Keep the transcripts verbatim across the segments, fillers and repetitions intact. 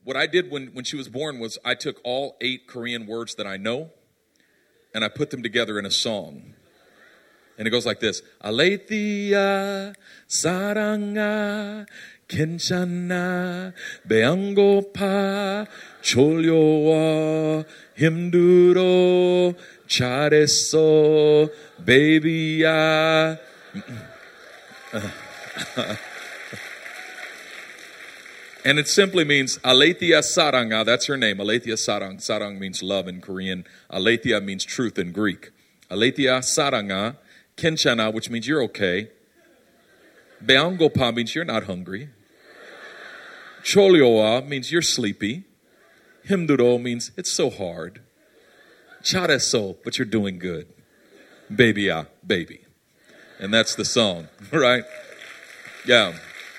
what I did when, when she was born was I took all eight Korean words that I know and I put them together in a song. And it goes like this. Aletheia, 사랑아, 괜찮아, 배 안 고파, 졸려와, 힘들어, 잘했어, baby야. And it simply means Aletheia Saranga. That's her name. Aletheia Sarang. Sarang means love in Korean. Aletheia means truth in Greek. Aletheia Saranga. Kenchana, which means you're okay. Beangopa means you're not hungry. Cholyoa means you're sleepy. Himduro means it's so hard. Chareso, but you're doing good. Baby-ya, baby. And that's the song, right? Yeah.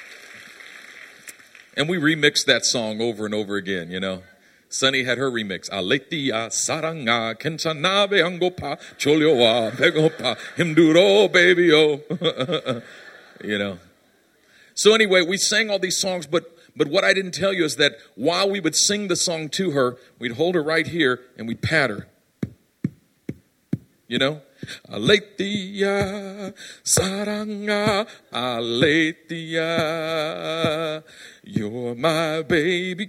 And we remixed that song over and over again, you know. Sunny had her remix. Aletheia, saranga, kenchana, beangopa, cholyoa, begopa, himduro, baby-o. You know. So anyway, we sang all these songs, but but what I didn't tell you is that while we would sing the song to her, we'd hold her right here and we'd pat her. You know? Aletheia, saranga, aletheia, you're my baby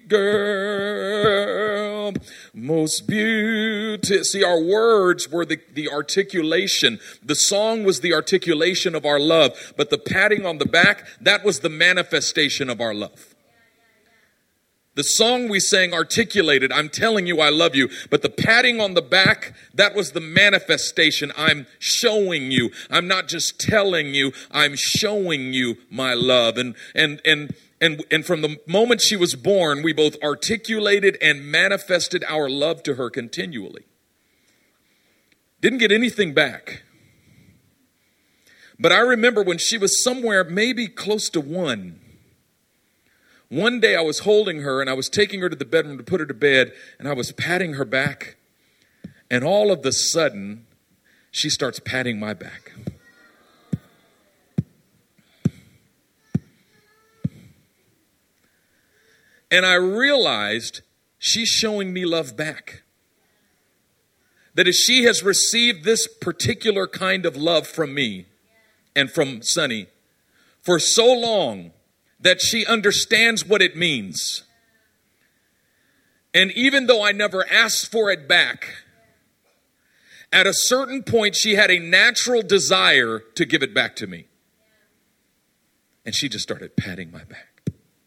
girl, most beautiful. See, our words were the, the articulation. The song was the articulation of our love, but the patting on the back, that was the manifestation of our love. The song we sang articulated, I'm telling you I love you. But the patting on the back, that was the manifestation. I'm showing you. I'm not just telling you, I'm showing you my love. And and and and and from the moment she was born, we both articulated and manifested our love to her continually. Didn't get anything back. But I remember when she was somewhere maybe close to one, one day I was holding her and I was taking her to the bedroom to put her to bed and I was patting her back. And all of a sudden, she starts patting my back. And I realized she's showing me love back. That as she has received this particular kind of love from me and from Sunny for so long, that she understands what it means. And even though I never asked for it back, at a certain point she had a natural desire to give it back to me. And she just started patting my back.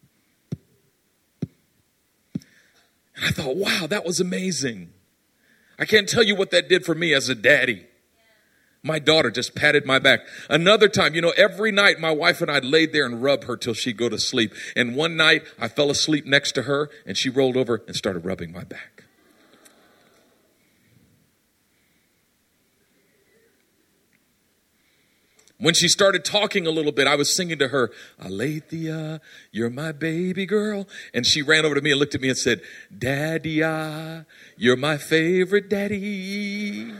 And I thought, wow, that was amazing. I can't tell you what that did for me as a daddy. My daughter just patted my back. Another time, you know, every night my wife and I laid there and rubbed her till she'd go to sleep. And one night I fell asleep next to her and she rolled over and started rubbing my back. When she started talking a little bit, I was singing to her, Aletheia, you're my baby girl. And she ran over to me and looked at me and said, Daddy-ya, you're my favorite daddy.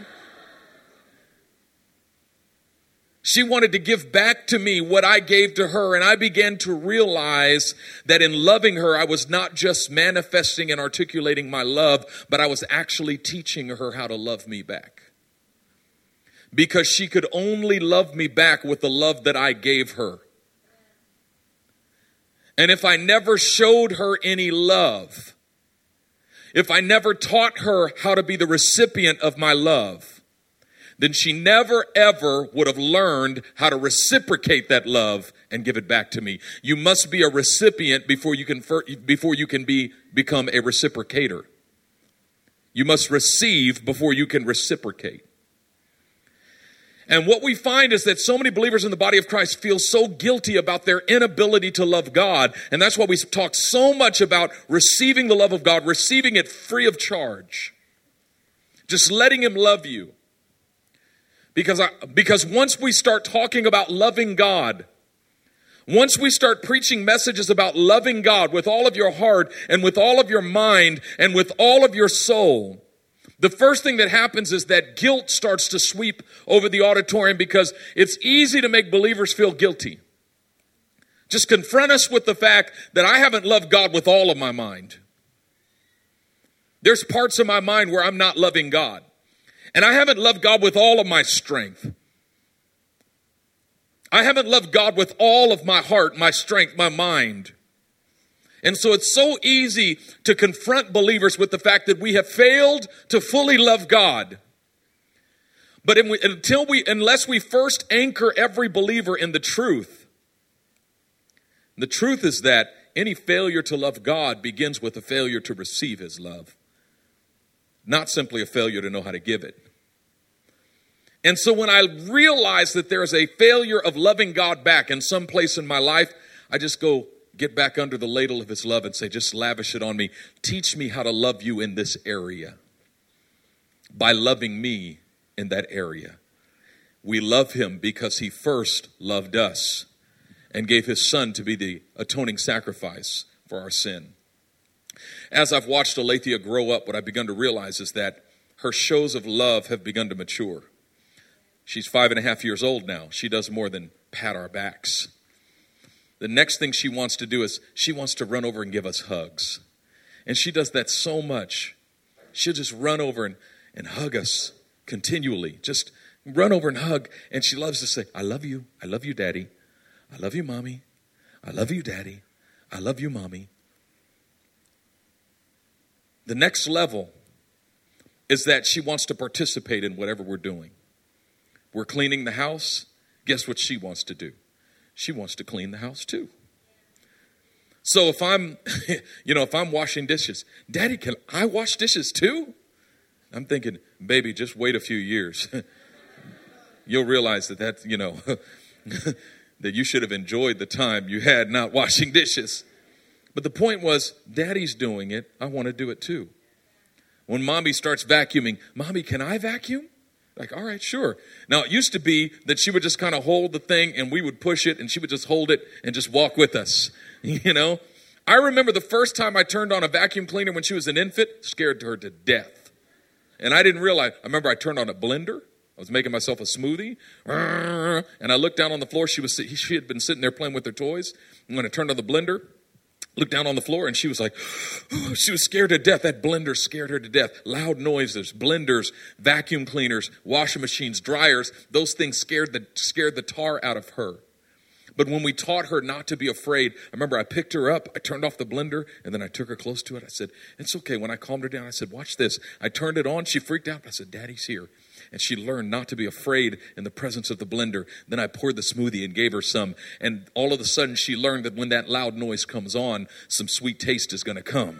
She wanted to give back to me what I gave to her, and I began to realize that in loving her, I was not just manifesting and articulating my love, but I was actually teaching her how to love me back. Because she could only love me back with the love that I gave her. And if I never showed her any love, if I never taught her how to be the recipient of my love, then she never, ever would have learned how to reciprocate that love and give it back to me. You must be a recipient before you can, before you can be, become a reciprocator. You must receive before you can reciprocate. And what we find is that so many believers in the body of Christ feel so guilty about their inability to love God. And that's why we talk so much about receiving the love of God, receiving it free of charge. Just letting Him love you. Because I, because once we start talking about loving God, once we start preaching messages about loving God with all of your heart and with all of your mind and with all of your soul, the first thing that happens is that guilt starts to sweep over the auditorium because it's easy to make believers feel guilty. Just confront us with the fact that I haven't loved God with all of my mind. There's parts of my mind where I'm not loving God. And I haven't loved God with all of my strength. I haven't loved God with all of my heart, my strength, my mind. And so it's so easy to confront believers with the fact that we have failed to fully love God. But in, until we, unless we first anchor every believer in the truth, the truth is that any failure to love God begins with a failure to receive his love, not simply a failure to know how to give it. And so when I realize that there is a failure of loving God back in some place in my life, I just go get back under the ladle of his love and say, just lavish it on me. Teach me how to love you in this area by loving me in that area. We love him because he first loved us and gave his son to be the atoning sacrifice for our sin. As I've watched Alethea grow up, what I've begun to realize is that her shows of love have begun to mature. She's five and a half years old now. She does more than pat our backs. The next thing she wants to do is she wants to run over and give us hugs. And she does that so much. She'll just run over and, and hug us continually. Just run over and hug. And she loves to say, I love you. I love you, Daddy. I love you, Mommy. I love you, Daddy. I love you, Mommy. The next level is that she wants to participate in whatever we're doing. We're cleaning the house. Guess what she wants to do? She wants to clean the house too. So if I'm, you know, if I'm washing dishes, Daddy, can I wash dishes too? I'm thinking, baby, just wait a few years. You'll realize that that, you know, that you should have enjoyed the time you had not washing dishes. But the point was, Daddy's doing it. I want to do it too. When Mommy starts vacuuming, Mommy, can I vacuum? Like, all right, sure. Now, it used to be that she would just kind of hold the thing and we would push it and she would just hold it and just walk with us, you know. I remember the first time I turned on a vacuum cleaner when she was an infant, scared her to death. And I didn't realize, I remember I turned on a blender. I was making myself a smoothie. And I looked down on the floor. She was she had been sitting there playing with her toys. And when I turned on the blender, looked down on the floor and she was like, oh, she was scared to death. That blender scared her to death. Loud noises, blenders, vacuum cleaners, washing machines, dryers, those things scared the, scared the tar out of her. But when we taught her not to be afraid, I remember I picked her up, I turned off the blender, and then I took her close to it. I said, it's okay. When I calmed her down, I said, watch this. I turned it on. She freaked out. I said, Daddy's here. And she learned not to be afraid in the presence of the blender. Then I poured the smoothie and gave her some. And all of a sudden she learned that when that loud noise comes on, some sweet taste is going to come.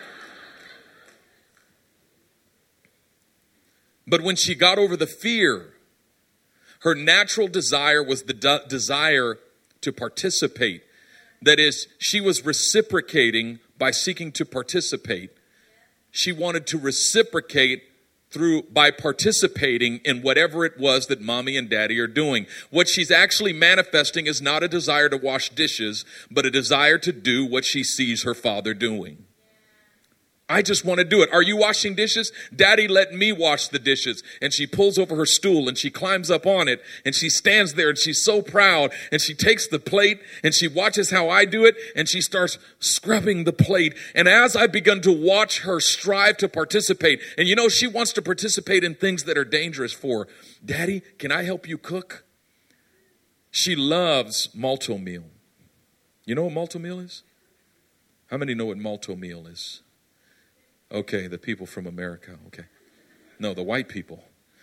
But when she got over the fear, her natural desire was the de- desire to participate. That is, she was reciprocating by seeking to participate. She wanted to reciprocate through by participating in whatever it was that Mommy and Daddy are doing. What she's actually manifesting is not a desire to wash dishes, but a desire to do what she sees her father doing. I just want to do it. Are you washing dishes? Daddy, let me wash the dishes. And she pulls over her stool and she climbs up on it and she stands there and she's so proud and she takes the plate and she watches how I do it and she starts scrubbing the plate. And as I begun to watch her strive to participate, and you know, she wants to participate in things that are dangerous for her. Daddy, can I help you cook? She loves malto meal. You know what malto meal is? How many know what malto meal is? Okay, the people from America, okay. No, the white people.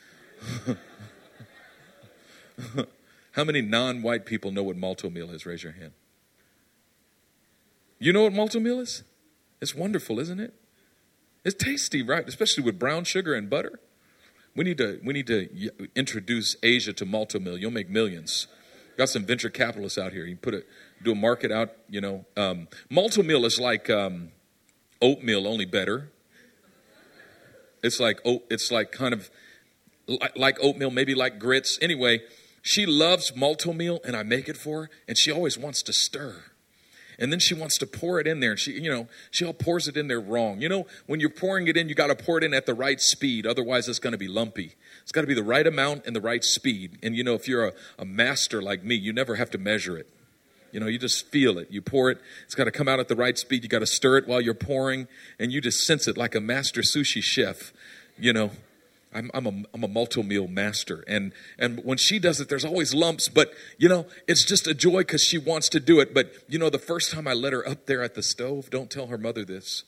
How many non-white people know what malto meal is? Raise your hand. You know what malto meal is? It's wonderful, isn't it? It's tasty, right? Especially with brown sugar and butter. We need to we need to introduce Asia to malto meal. You'll make millions. Got some venture capitalists out here. You put a do a market out, you know. Um, malto meal is like um, oatmeal, only better. It's like oat, it's like kind of like, like oatmeal, maybe like grits. Anyway, she loves malto meal, and I make it for her, and she always wants to stir. And then she wants to pour it in there, and she, you know, she all pours it in there wrong. You know, when you're pouring it in, you got to pour it in at the right speed. Otherwise, it's going to be lumpy. It's got to be the right amount and the right speed. And, you know, if you're a, a master like me, you never have to measure it. You know, you just feel it. You pour it. It's got to come out at the right speed. You got to stir it while you're pouring, and you just sense it like a master sushi chef. You know, I'm, I'm a, I'm a multi-meal master. And, and when she does it, there's always lumps. But, you know, it's just a joy because she wants to do it. But, you know, the first time I let her up there at the stove, don't tell her mother this.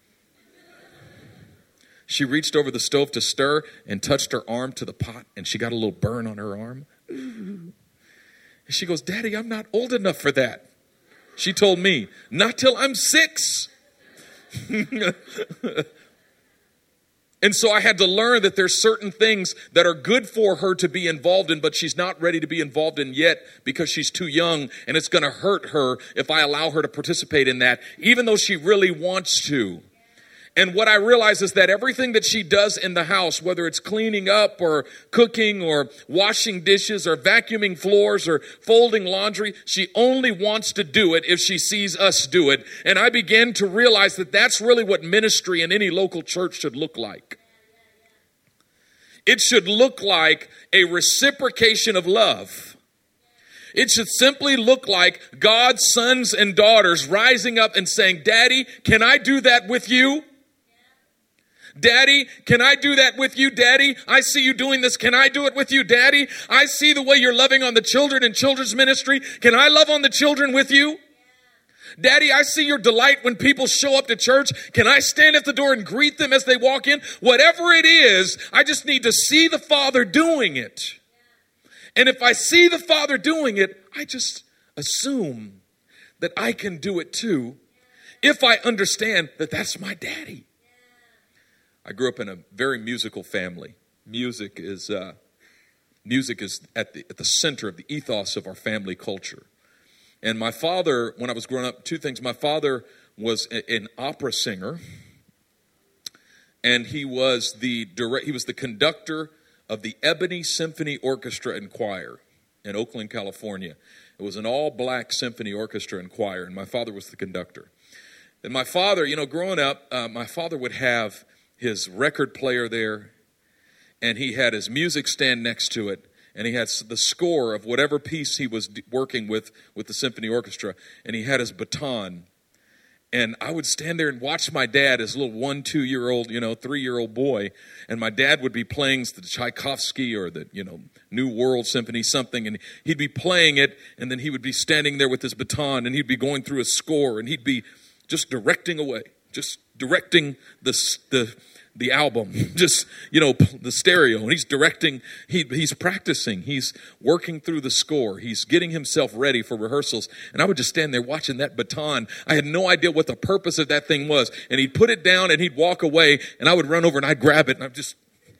She reached over the stove to stir and touched her arm to the pot, and she got a little burn on her arm. And she goes, Daddy, I'm not old enough for that. She told me, not till I'm six. And so I had to learn that there's certain things that are good for her to be involved in, but she's not ready to be involved in yet because she's too young, and it's going to hurt her if I allow her to participate in that, even though she really wants to. And what I realize is that everything that she does in the house, whether it's cleaning up or cooking or washing dishes or vacuuming floors or folding laundry, she only wants to do it if she sees us do it. And I began to realize that that's really what ministry in any local church should look like. It should look like a reciprocation of love. It should simply look like God's sons and daughters rising up and saying, Daddy, can I do that with you? Daddy, can I do that with you? Daddy, I see you doing this. Can I do it with you? Daddy, I see the way you're loving on the children in children's ministry. Can I love on the children with you? Daddy, I see your delight when people show up to church. Can I stand at the door and greet them as they walk in? Whatever it is, I just need to see the Father doing it. And if I see the Father doing it, I just assume that I can do it too, if I understand that that's my daddy. I grew up in a very musical family. Music is uh, music is at the at the center of the ethos of our family culture. And my father, when I was growing up, two things. My father was a, an opera singer, and he was the direct, he was the conductor of the Ebony Symphony Orchestra and Choir in Oakland, California. It was an all-black symphony orchestra and choir, and my father was the conductor. And my father, you know, growing up, uh, my father would have his record player there, and he had his music stand next to it, and he had the score of whatever piece he was working with with the symphony orchestra, and he had his baton. And I would stand there and watch my dad as a little one, two-year-old, you know, three-year-old boy, and my dad would be playing the Tchaikovsky or the, you know, New World Symphony, something, and he'd be playing it, and then he would be standing there with his baton, and he'd be going through a score, and he'd be just directing away, just directing the the the album, just, you know, the stereo, and he's directing, he, he's practicing, he's working through the score, he's getting himself ready for rehearsals, and I would just stand there watching that baton. I had no idea what the purpose of that thing was, and he'd put it down, and he'd walk away, and I would run over, and I'd grab it, and I'd just...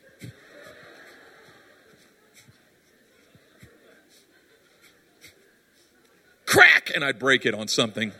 crack, and I'd break it on something.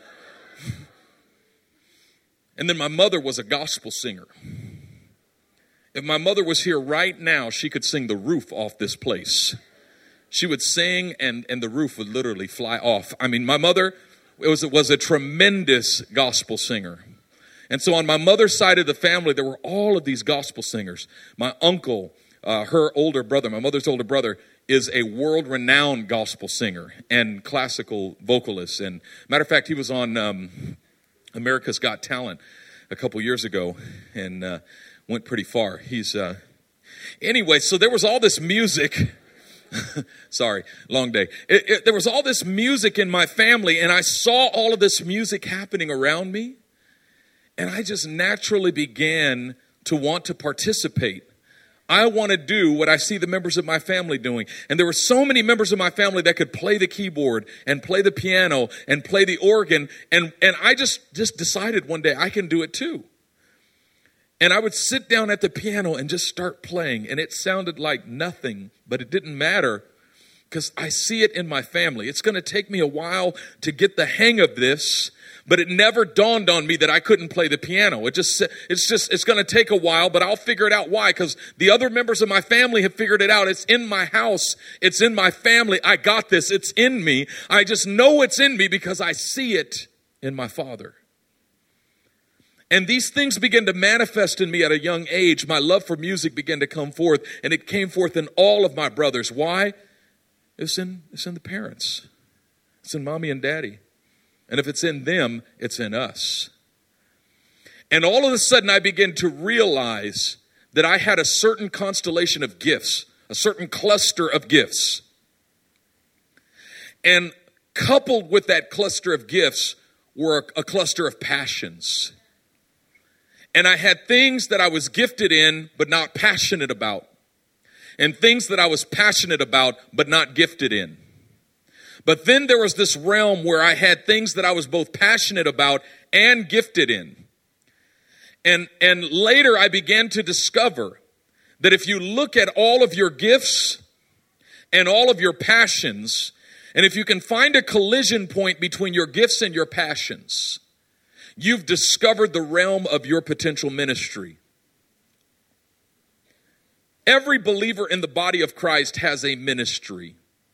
And then my mother was a gospel singer. If my mother was here right now, she could sing the roof off this place. She would sing, and, and the roof would literally fly off. I mean, my mother was, was a tremendous gospel singer. And so on my mother's side of the family, there were all of these gospel singers. My uncle, uh, her older brother, my mother's older brother, is a world-renowned gospel singer and classical vocalist. And matter of fact, he was on um, America's Got Talent a couple years ago, and uh, went pretty far. He's, uh, anyway, so there was all this music. Sorry, long day. It, it, there was all this music in my family, and I saw all of this music happening around me, and I just naturally began to want to participate. I want to do what I see the members of my family doing. And there were so many members of my family that could play the keyboard and play the piano and play the organ, and, and I just, just decided one day I can do it too. And I would sit down at the piano and just start playing. And it sounded like nothing, but it didn't matter because I see it in my family. It's going to take me a while to get the hang of this, but it never dawned on me that I couldn't play the piano. It just, it's just, it's going to take a while, but I'll figure it out. Why? Because the other members of my family have figured it out. It's in my house. It's in my family. I got this. It's in me. I just know it's in me because I see it in my father. And these things began to manifest in me at a young age. My love for music began to come forth, and it came forth in all of my brothers. Why? It's in, it's in the parents. It's in mommy and daddy. And if it's in them, it's in us. And all of a sudden, I began to realize that I had a certain constellation of gifts, a certain cluster of gifts. And coupled with that cluster of gifts were a cluster of passions. And I had things that I was gifted in, but not passionate about. And things that I was passionate about, but not gifted in. But then there was this realm where I had things that I was both passionate about and gifted in. And, and later I began to discover that if you look at all of your gifts and all of your passions, and if you can find a collision point between your gifts and your passions, you've discovered the realm of your potential ministry. Every believer in the body of Christ has a ministry.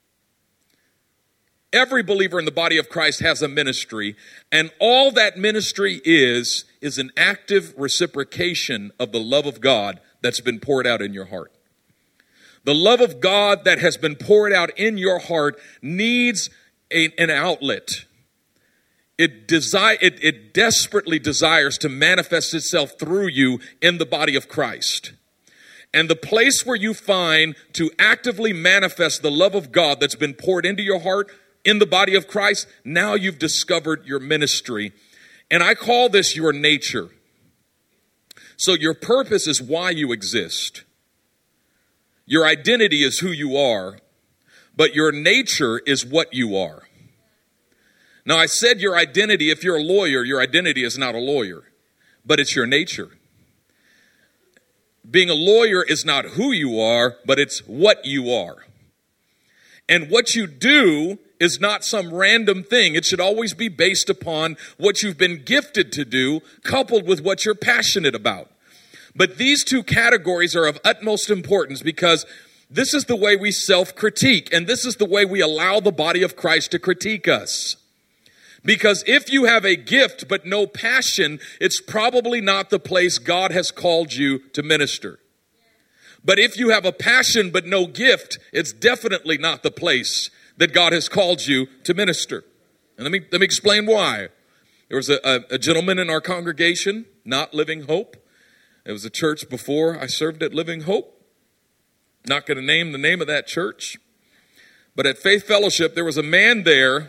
Every believer in the body of Christ has a ministry, and all that ministry is, is an active reciprocation of the love of God that's been poured out in your heart. The love of God that has been poured out in your heart needs a, an outlet. It, desire, it, it desperately desires to manifest itself through you in the body of Christ. And the place where you find to actively manifest the love of God that's been poured into your heart in the body of Christ, now you've discovered your ministry. And I call this your nature. So your purpose is why you exist. Your identity is who you are, but your nature is what you are. Now, I said your identity, if you're a lawyer, your identity is not a lawyer, but it's your nature. Being a lawyer is not who you are, but it's what you are. And what you do is not some random thing. It should always be based upon what you've been gifted to do, coupled with what you're passionate about. But these two categories are of utmost importance because this is the way we self-critique, and this is the way we allow the body of Christ to critique us. Because if you have a gift but no passion, it's probably not the place God has called you to minister. But if you have a passion but no gift, it's definitely not the place that God has called you to minister. And let me, let me explain why. There was a, a, a gentleman in our congregation, not Living Hope. It was a church before I served at Living Hope. Not going to name the name of that church. But at Faith Fellowship, there was a man there.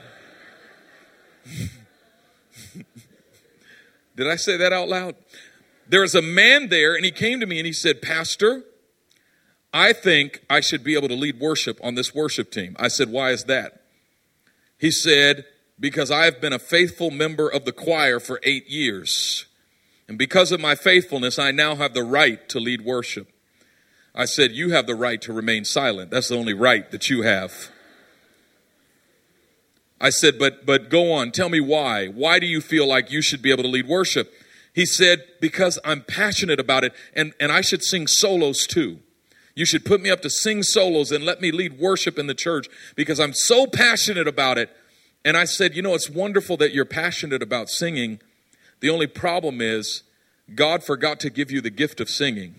Did I say that out loud? There was a man there, and he came to me and he said, Pastor, I think I should be able to lead worship on this worship team. I said, why is that? He said, because I have been a faithful member of the choir for eight years. And because of my faithfulness, I now have the right to lead worship. I said, you have the right to remain silent. That's the only right that you have. I said, but but go on. Tell me why. Why do you feel like you should be able to lead worship? He said, because I'm passionate about it, and, and I should sing solos too. You should put me up to sing solos and let me lead worship in the church because I'm so passionate about it. And I said, you know, it's wonderful that you're passionate about singing. The only problem is God forgot to give you the gift of singing.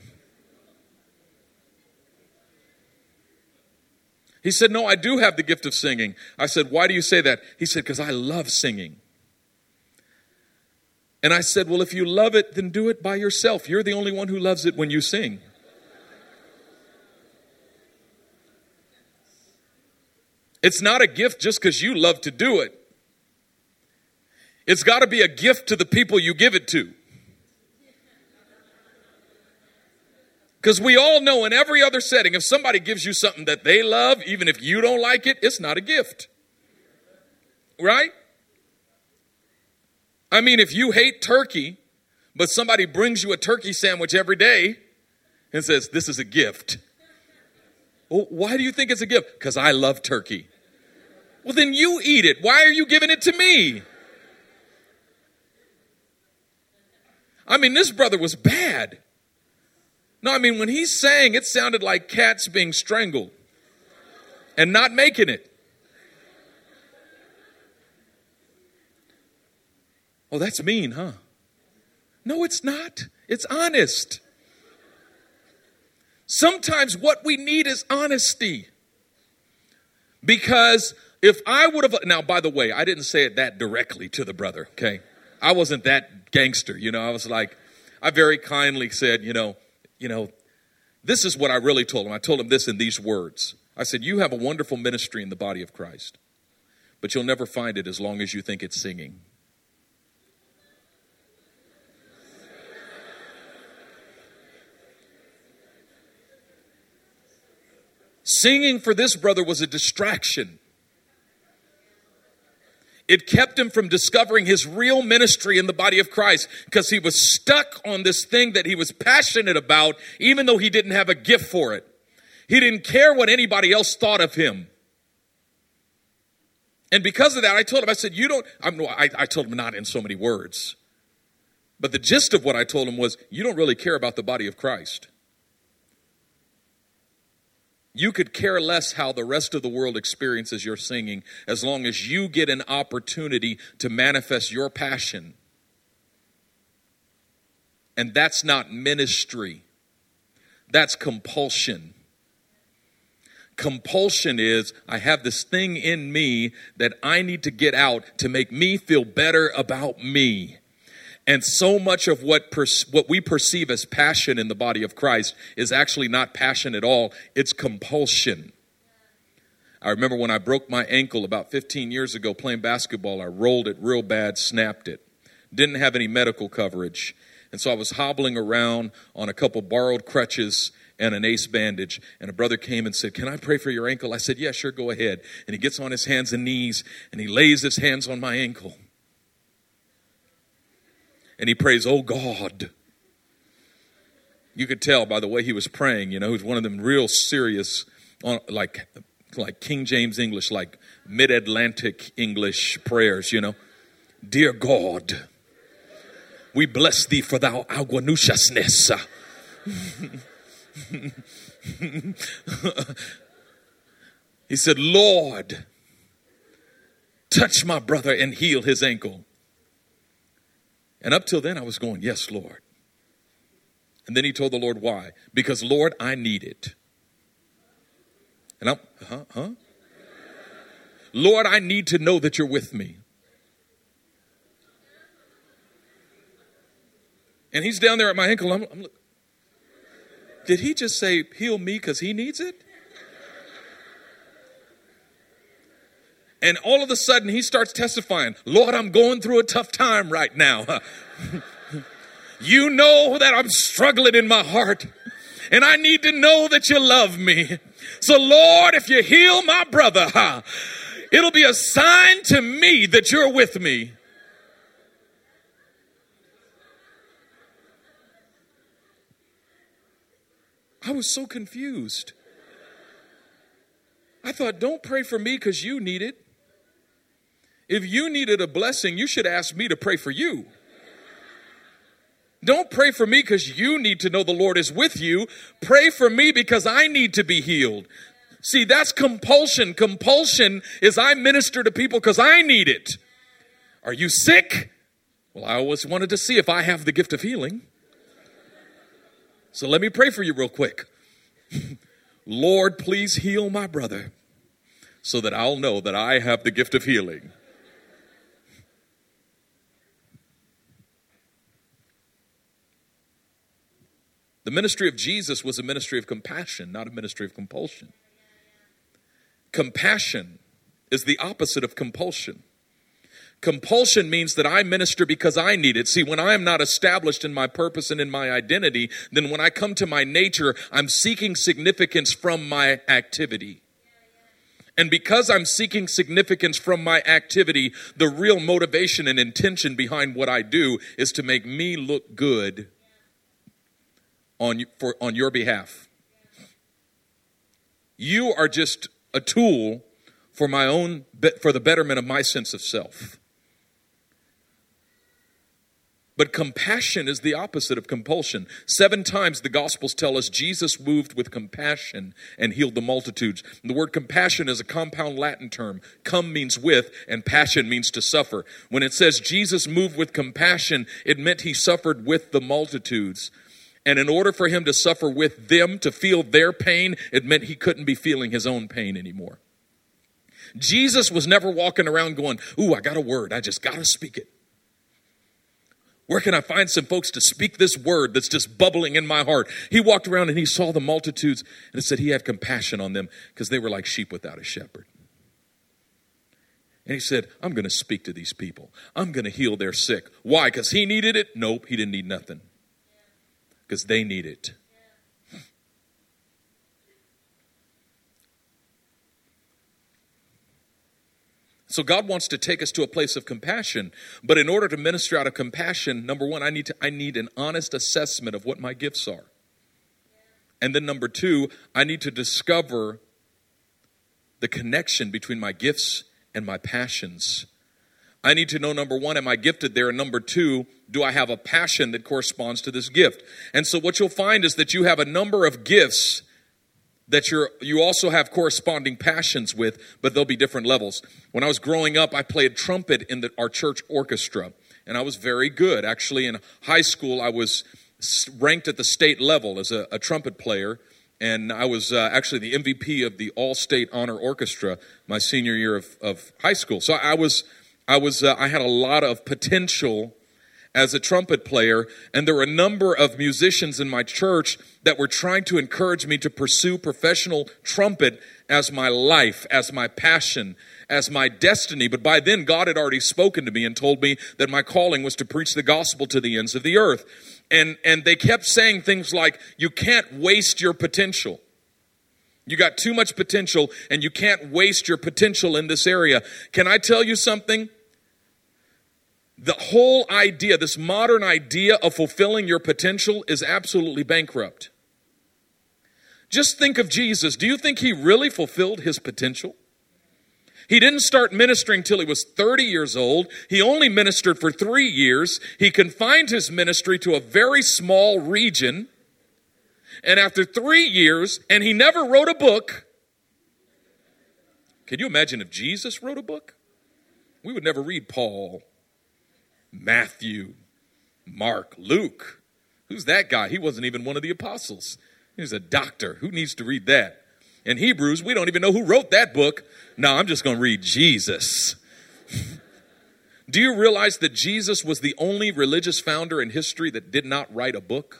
He said, no, I do have the gift of singing. I said, why do you say that? He said, because I love singing. And I said, well, if you love it, then do it by yourself. You're the only one who loves it when you sing. It's not a gift just because you love to do it. It's got to be a gift to the people you give it to. Because we all know in every other setting, if somebody gives you something that they love, even if you don't like it, it's not a gift. Right? I mean, if you hate turkey, but somebody brings you a turkey sandwich every day and says, this is a gift. Well, why do you think it's a gift? Because I love turkey. Well, then you eat it. Why are you giving it to me? I mean, this brother was bad. No, I mean, when he sang, it sounded like cats being strangled and not making it. Oh, that's mean, huh? No, it's not. It's honest. Sometimes what we need is honesty. Because If I would have, now, by the way, I didn't say it that directly to the brother, okay? I wasn't that gangster, you know. I was like, I very kindly said, you know, you know, this is what I really told him. I told him this in these words. I said, you have a wonderful ministry in the body of Christ, but you'll never find it as long as you think it's singing. Singing for this brother was a distraction. It kept him from discovering his real ministry in the body of Christ because he was stuck on this thing that he was passionate about, even though he didn't have a gift for it. He didn't care what anybody else thought of him. And because of that, I told him, I said, you don't, I'm, I, I told him not in so many words. But the gist of what I told him was, you don't really care about the body of Christ. You could care less how the rest of the world experiences your singing as long as you get an opportunity to manifest your passion. And that's not ministry. That's compulsion. Compulsion is, I have this thing in me that I need to get out to make me feel better about me. And so much of what per, what we perceive as passion in the body of Christ is actually not passion at all. It's compulsion. I remember when I broke my ankle about fifteen years ago playing basketball. I rolled it real bad, snapped it. Didn't have any medical coverage. And so I was hobbling around on a couple borrowed crutches and an ace bandage. And a brother came and said, can I pray for your ankle? I said, yeah, sure, go ahead. And he gets on his hands and knees and he lays his hands on my ankle. And he prays, oh God. You could tell by the way he was praying, you know, he was one of them real serious, like, like King James English, like mid-Atlantic English prayers, you know. Dear God, we bless thee for thou aguanushness. He said, Lord, touch my brother and heal his ankle. And up till then, I was going, yes, Lord. And then he told the Lord why. Because, Lord, I need it. And I'm, huh, huh? Lord, I need to know that you're with me. And he's down there at my ankle. I'm, I'm Did he just say, heal me because he needs it? And all of a sudden, he starts testifying, Lord, I'm going through a tough time right now. You know that I'm struggling in my heart, and I need to know that you love me. So, Lord, if you heal my brother, huh, it'll be a sign to me that you're with me. I was so confused. I thought, don't pray for me because you need it. If you needed a blessing, you should ask me to pray for you. Don't pray for me because you need to know the Lord is with you. Pray for me because I need to be healed. See, that's compulsion. Compulsion is I minister to people because I need it. Are you sick? Well, I always wanted to see if I have the gift of healing. So let me pray for you real quick. Lord, please heal my brother so that I'll know that I have the gift of healing. The ministry of Jesus was a ministry of compassion, not a ministry of compulsion. Compassion is the opposite of compulsion. Compulsion means that I minister because I need it. See, when I am not established in my purpose and in my identity, then when I come to my nature, I'm seeking significance from my activity. And because I'm seeking significance from my activity, the real motivation and intention behind what I do is to make me look good on, for, on your behalf. You are just a tool for my own, for the betterment of my sense of self. But compassion is the opposite of compulsion. Seven times the Gospels tell us Jesus moved with compassion and healed the multitudes. And the word compassion is a compound Latin term. Cum means with, and passion means to suffer. When it says Jesus moved with compassion, it meant he suffered with the multitudes. And in order for him to suffer with them, to feel their pain, it meant he couldn't be feeling his own pain anymore. Jesus was never walking around going, ooh, I got a word. I just got to speak it. Where can I find some folks to speak this word that's just bubbling in my heart? He walked around and he saw the multitudes, and it said he had compassion on them because they were like sheep without a shepherd. And he said, I'm going to speak to these people. I'm going to heal their sick. Why? Because he needed it? Nope, he didn't need nothing. Because they need it. So God wants to take us to a place of compassion. But in order to minister out of compassion, number one, I need to I need an honest assessment of what my gifts are. And then number two, I need to discover the connection between my gifts and my passions. I need to know, number one, am I gifted there? And number two, do I have a passion that corresponds to this gift? And so what you'll find is that you have a number of gifts that you're, you also have corresponding passions with, but they'll be different levels. When I was growing up, I played trumpet in the, our church orchestra, and I was very good. Actually, in high school, I was ranked at the state level as a, a trumpet player, and I was uh, actually the M V P of the All-State Honor Orchestra my senior year of, of high school. So I was, I was, uh, I had a lot of potential as a trumpet player, and there were a number of musicians in my church that were trying to encourage me to pursue professional trumpet as my life, as my passion, as my destiny. But by then, God had already spoken to me and told me that my calling was to preach the gospel to the ends of the earth. And, and they kept saying things like, you can't waste your potential. You got too much potential, and you can't waste your potential in this area. Can I tell you something? The whole idea, this modern idea of fulfilling your potential is absolutely bankrupt. Just think of Jesus. Do you think he really fulfilled his potential? He didn't start ministering till he was thirty years old. He only ministered for three years. He confined his ministry to a very small region. And after three years, and he never wrote a book. Can you imagine if Jesus wrote a book? We would never read Paul, Matthew, Mark, Luke. Who's that guy? He wasn't even one of the apostles. He was a doctor. Who needs to read that? In Hebrews, we don't even know who wrote that book. No, I'm just going to read Jesus. Do you realize that Jesus was the only religious founder in history that did not write a book?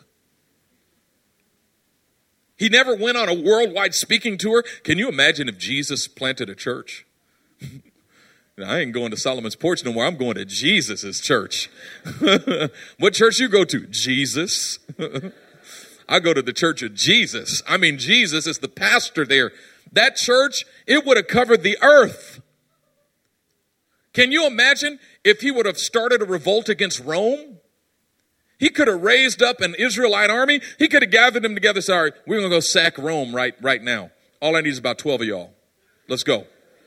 He never went on a worldwide speaking tour. Can you imagine if Jesus planted a church? I ain't going to Solomon's Porch no more. I'm going to Jesus' church. What church you go to? Jesus. I go to the church of Jesus. I mean, Jesus is the pastor there. That church, it would have covered the earth. Can you imagine if he would have started a revolt against Rome? He could have raised up an Israelite army. He could have gathered them together. Sorry, we're going to go sack Rome right, right now. All I need is about twelve of y'all. Let's go.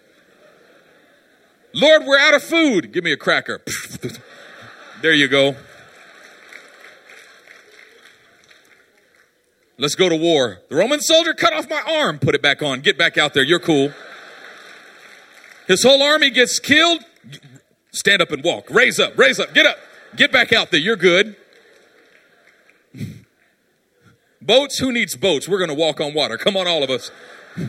Lord, we're out of food. Give me a cracker. There you go. Let's go to war. The Roman soldier cut off my arm. Put it back on. Get back out there. You're cool. His whole army gets killed. Stand up and walk. Raise up. Raise up. Get up. Get back out there. You're good. Boats? Who needs boats? We're going to walk on water. Come on, all of us.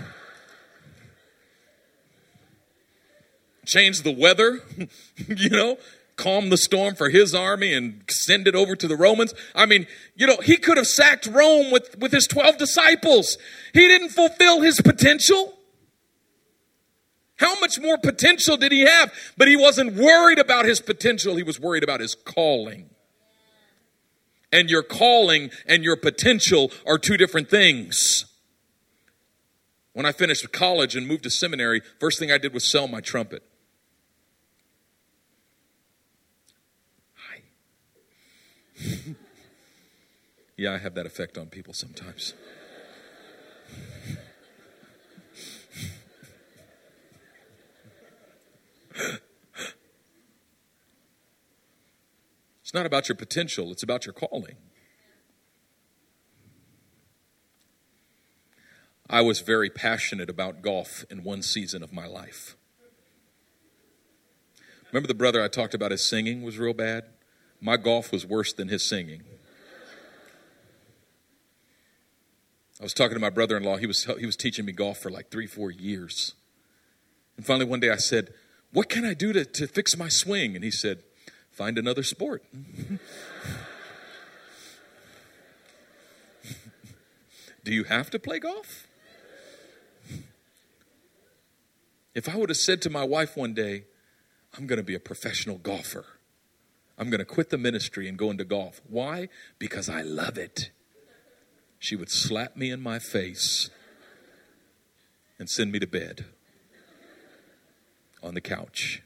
Change the weather, you know, calm the storm for his army and send it over to the Romans. I mean, you know, he could have sacked Rome with, with his twelve disciples. He didn't fulfill his potential. How much more potential did he have? But he wasn't worried about his potential. He was worried about his calling. And your calling and your potential are two different things. When I finished college and moved to seminary, first thing I did was sell my trumpet. Hi. Yeah, I have that effect on people sometimes. It's not about your potential, it's about your calling. I was very passionate about golf in one season of my life. Remember the brother I talked about, his singing was real bad? My golf was worse than his singing. I was talking to my brother-in-law. He was, he was teaching me golf for like three, four years. And finally one day I said, what can I do to, to fix my swing? And he said, find another sport. Do you have to play golf? If I would have said to my wife one day, I'm going to be a professional golfer. I'm going to quit the ministry and go into golf. Why? Because I love it. She would slap me in my face and send me to bed on the couch.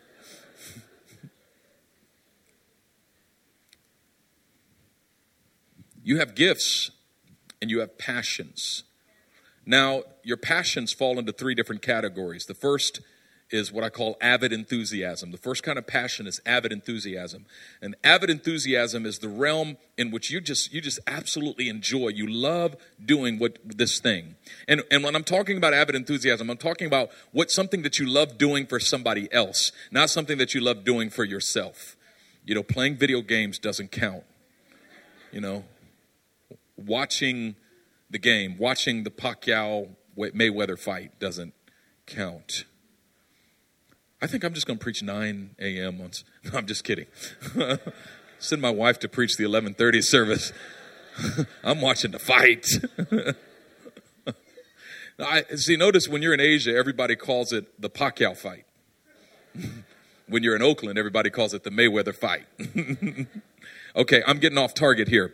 You have gifts and you have passions. Now, your passions fall into three different categories. The first is what I call avid enthusiasm. The first kind of passion is avid enthusiasm. And avid enthusiasm is the realm in which you just you just absolutely enjoy. You love doing what this thing. And and when I'm talking about avid enthusiasm, I'm talking about what something that you love doing for somebody else, not something that you love doing for yourself. You know, playing video games doesn't count. You know, watching the game, watching the Pacquiao Mayweather fight doesn't count. I think I'm just going to preach nine a.m. once. No, I'm just kidding. Send my wife to preach the eleven thirty service. I'm watching the fight. I, see, notice when you're in Asia, everybody calls it the Pacquiao fight. When you're in Oakland, everybody calls it the Mayweather fight. Okay, I'm getting off target here.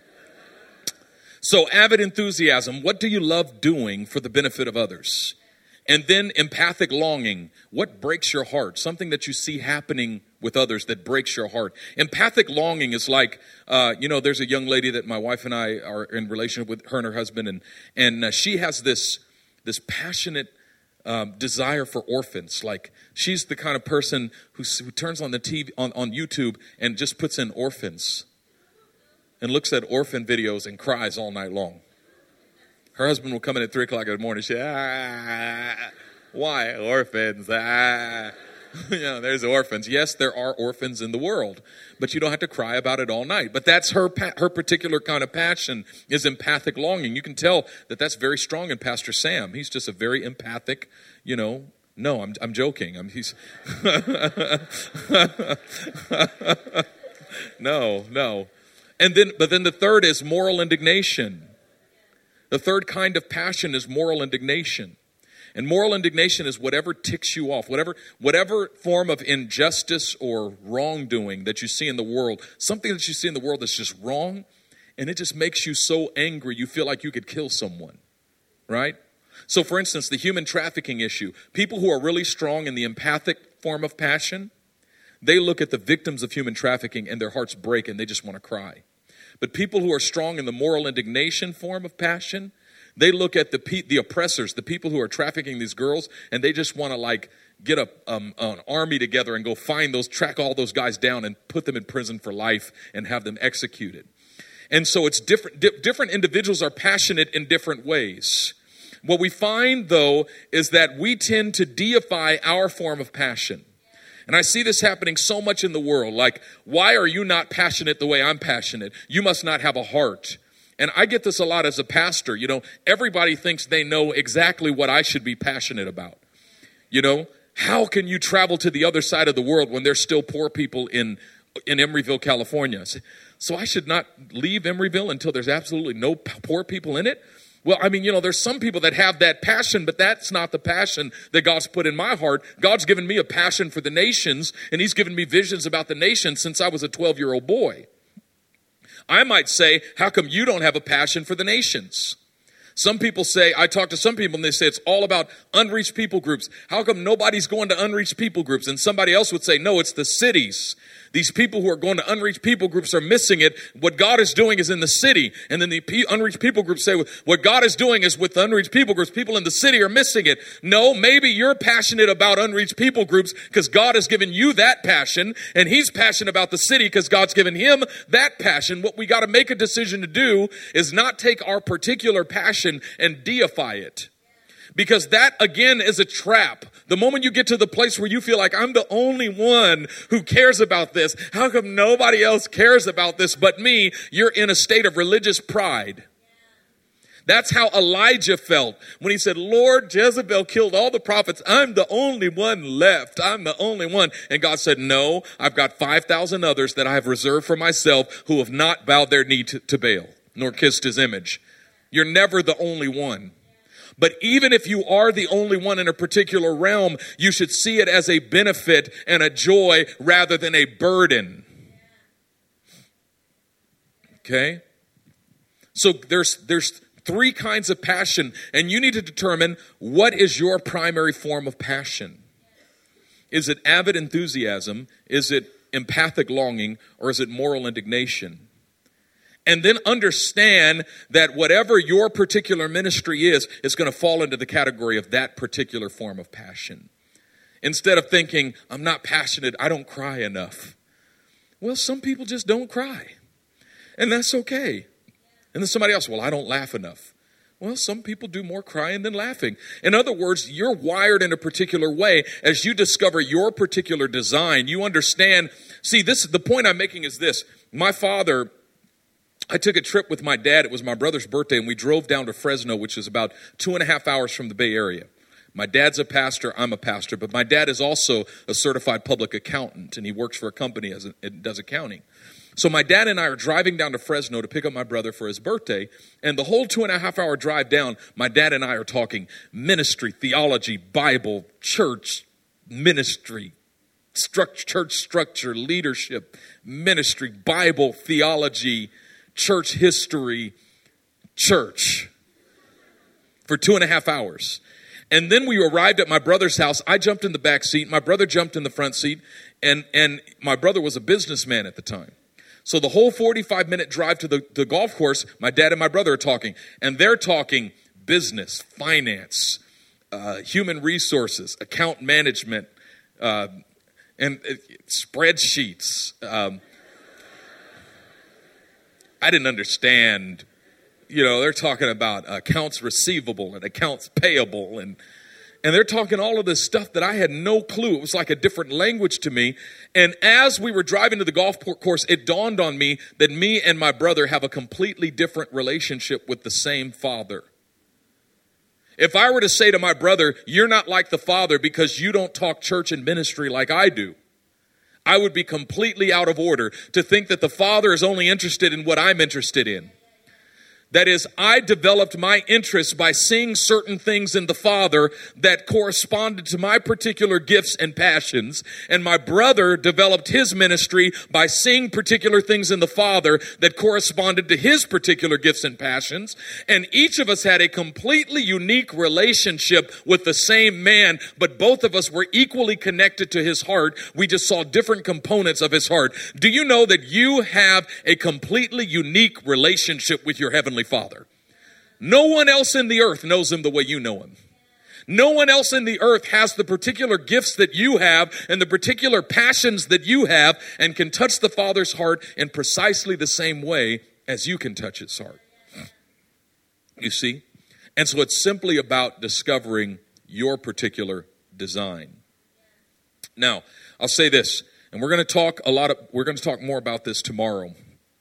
So avid enthusiasm, what do you love doing for the benefit of others? And then empathic longing, what breaks your heart? Something that you see happening with others that breaks your heart. Empathic longing is like, uh, you know, there's a young lady that my wife and I are in relationship with, her and her husband, and and uh, she has this this passionate um, desire for orphans. Like, she's the kind of person who, who turns on the T V, on, on YouTube and just puts in orphans and looks at orphan videos and cries all night long. Her husband will come in at three o'clock in the morning. She, ah, why orphans? Ah, you know, there's orphans. Yes, there are orphans in the world, but you don't have to cry about it all night. But that's her her particular kind of passion, is empathic longing. You can tell that that's very strong in Pastor Sam. He's just a very empathic, you know. No, I'm I'm joking. I'm he's. no, no, and then but then the third is moral indignation. The third kind of passion is moral indignation. And moral indignation is whatever ticks you off, whatever whatever form of injustice or wrongdoing that you see in the world, something that you see in the world that's just wrong, and it just makes you so angry you feel like you could kill someone, right? So for instance, the human trafficking issue, people who are really strong in the empathic form of passion, they look at the victims of human trafficking and their hearts break and they just want to cry. But people who are strong in the moral indignation form of passion, they look at the pe- the oppressors, the people who are trafficking these girls, and they just want to like get a um, an army together and go find those, track all those guys down and put them in prison for life and have them executed. And so it's different. Di- different individuals are passionate in different ways. What we find, though, is that we tend to deify our form of passion. And I see this happening so much in the world. Like, why are you not passionate the way I'm passionate? You must not have a heart. And I get this a lot as a pastor. You know, everybody thinks they know exactly what I should be passionate about. You know, how can you travel to the other side of the world when there's still poor people in, in Emeryville, California? So I should not leave Emeryville until there's absolutely no poor people in it? Well, I mean, you know, there's some people that have that passion, but that's not the passion that God's put in my heart. God's given me a passion for the nations, and he's given me visions about the nations since I was a twelve-year-old boy. I might say, how come you don't have a passion for the nations? Some people say, I talk to some people and they say it's all about unreached people groups. How come nobody's going to unreached people groups? And somebody else would say, no, it's the cities. These people who are going to unreached people groups are missing it. What God is doing is in the city. And then the unreached people groups say, what God is doing is with the unreached people groups. People in the city are missing it. No, maybe you're passionate about unreached people groups because God has given you that passion. And he's passionate about the city because God's given him that passion. What we got to make a decision to do is not take our particular passion and deify it. Because that, again, is a trap. The moment you get to the place where you feel like I'm the only one who cares about this, how come nobody else cares about this but me? You're in a state of religious pride. That's how Elijah felt when he said, Lord, Jezebel killed all the prophets. I'm the only one left. I'm the only one. And God said, no, I've got five thousand others that I have reserved for myself who have not bowed their knee to, to Baal, nor kissed his image. You're never the only one. But even if you are the only one in a particular realm, you should see it as a benefit and a joy rather than a burden. Okay? So there's there's three kinds of passion, and you need to determine what is your primary form of passion. Is it avid enthusiasm? Is it empathic longing? Or is it moral indignation? And then understand that whatever your particular ministry is, is going to fall into the category of that particular form of passion. Instead of thinking, I'm not passionate, I don't cry enough. Well, some people just don't cry. And that's okay. And then somebody else, well, I don't laugh enough. Well, some people do more crying than laughing. In other words, you're wired in a particular way. As you discover your particular design, you understand. See, this the point I'm making is this. My father, I took a trip with my dad. It was my brother's birthday, and we drove down to Fresno, which is about two and a half hours from the Bay Area. My dad's a pastor, I'm a pastor, but my dad is also a certified public accountant, and he works for a company as a, it does accounting. So my dad and I are driving down to Fresno to pick up my brother for his birthday, and the whole two and a half hour drive down, my dad and I are talking ministry, theology, Bible, church, ministry, structure, church structure, leadership, ministry, Bible, theology, church history, church, for two and a half hours. And then we arrived at my brother's house. I jumped in the back seat. My brother jumped in the front seat, and, and my brother was a businessman at the time. So the whole forty-five minute drive to the, the golf course, my dad and my brother are talking, and they're talking business, finance, uh, human resources, account management, uh, and uh, spreadsheets. Um, I didn't understand, you know, they're talking about accounts receivable and accounts payable, and And they're talking all of this stuff that I had no clue. It was like a different language to me. And as we were driving to the golf course, it dawned on me that me and my brother have a completely different relationship with the same Father. If I were to say to my brother, you're not like the Father because you don't talk church and ministry like I do, I would be completely out of order to think that the Father is only interested in what I'm interested in. That is, I developed my interest by seeing certain things in the Father that corresponded to my particular gifts and passions. And my brother developed his ministry by seeing particular things in the Father that corresponded to his particular gifts and passions. And each of us had a completely unique relationship with the same man, but both of us were equally connected to his heart. We just saw different components of his heart. Do you know that you have a completely unique relationship with your Heavenly Father? No one else in the earth knows him the way you know him. No one else in the earth has the particular gifts that you have and the particular passions that you have and can touch the Father's heart in precisely the same way as you can touch his heart. You see? And so it's simply about discovering your particular design. Now, I'll say this, and we're going to talk a lot of, we're going to talk more about this tomorrow.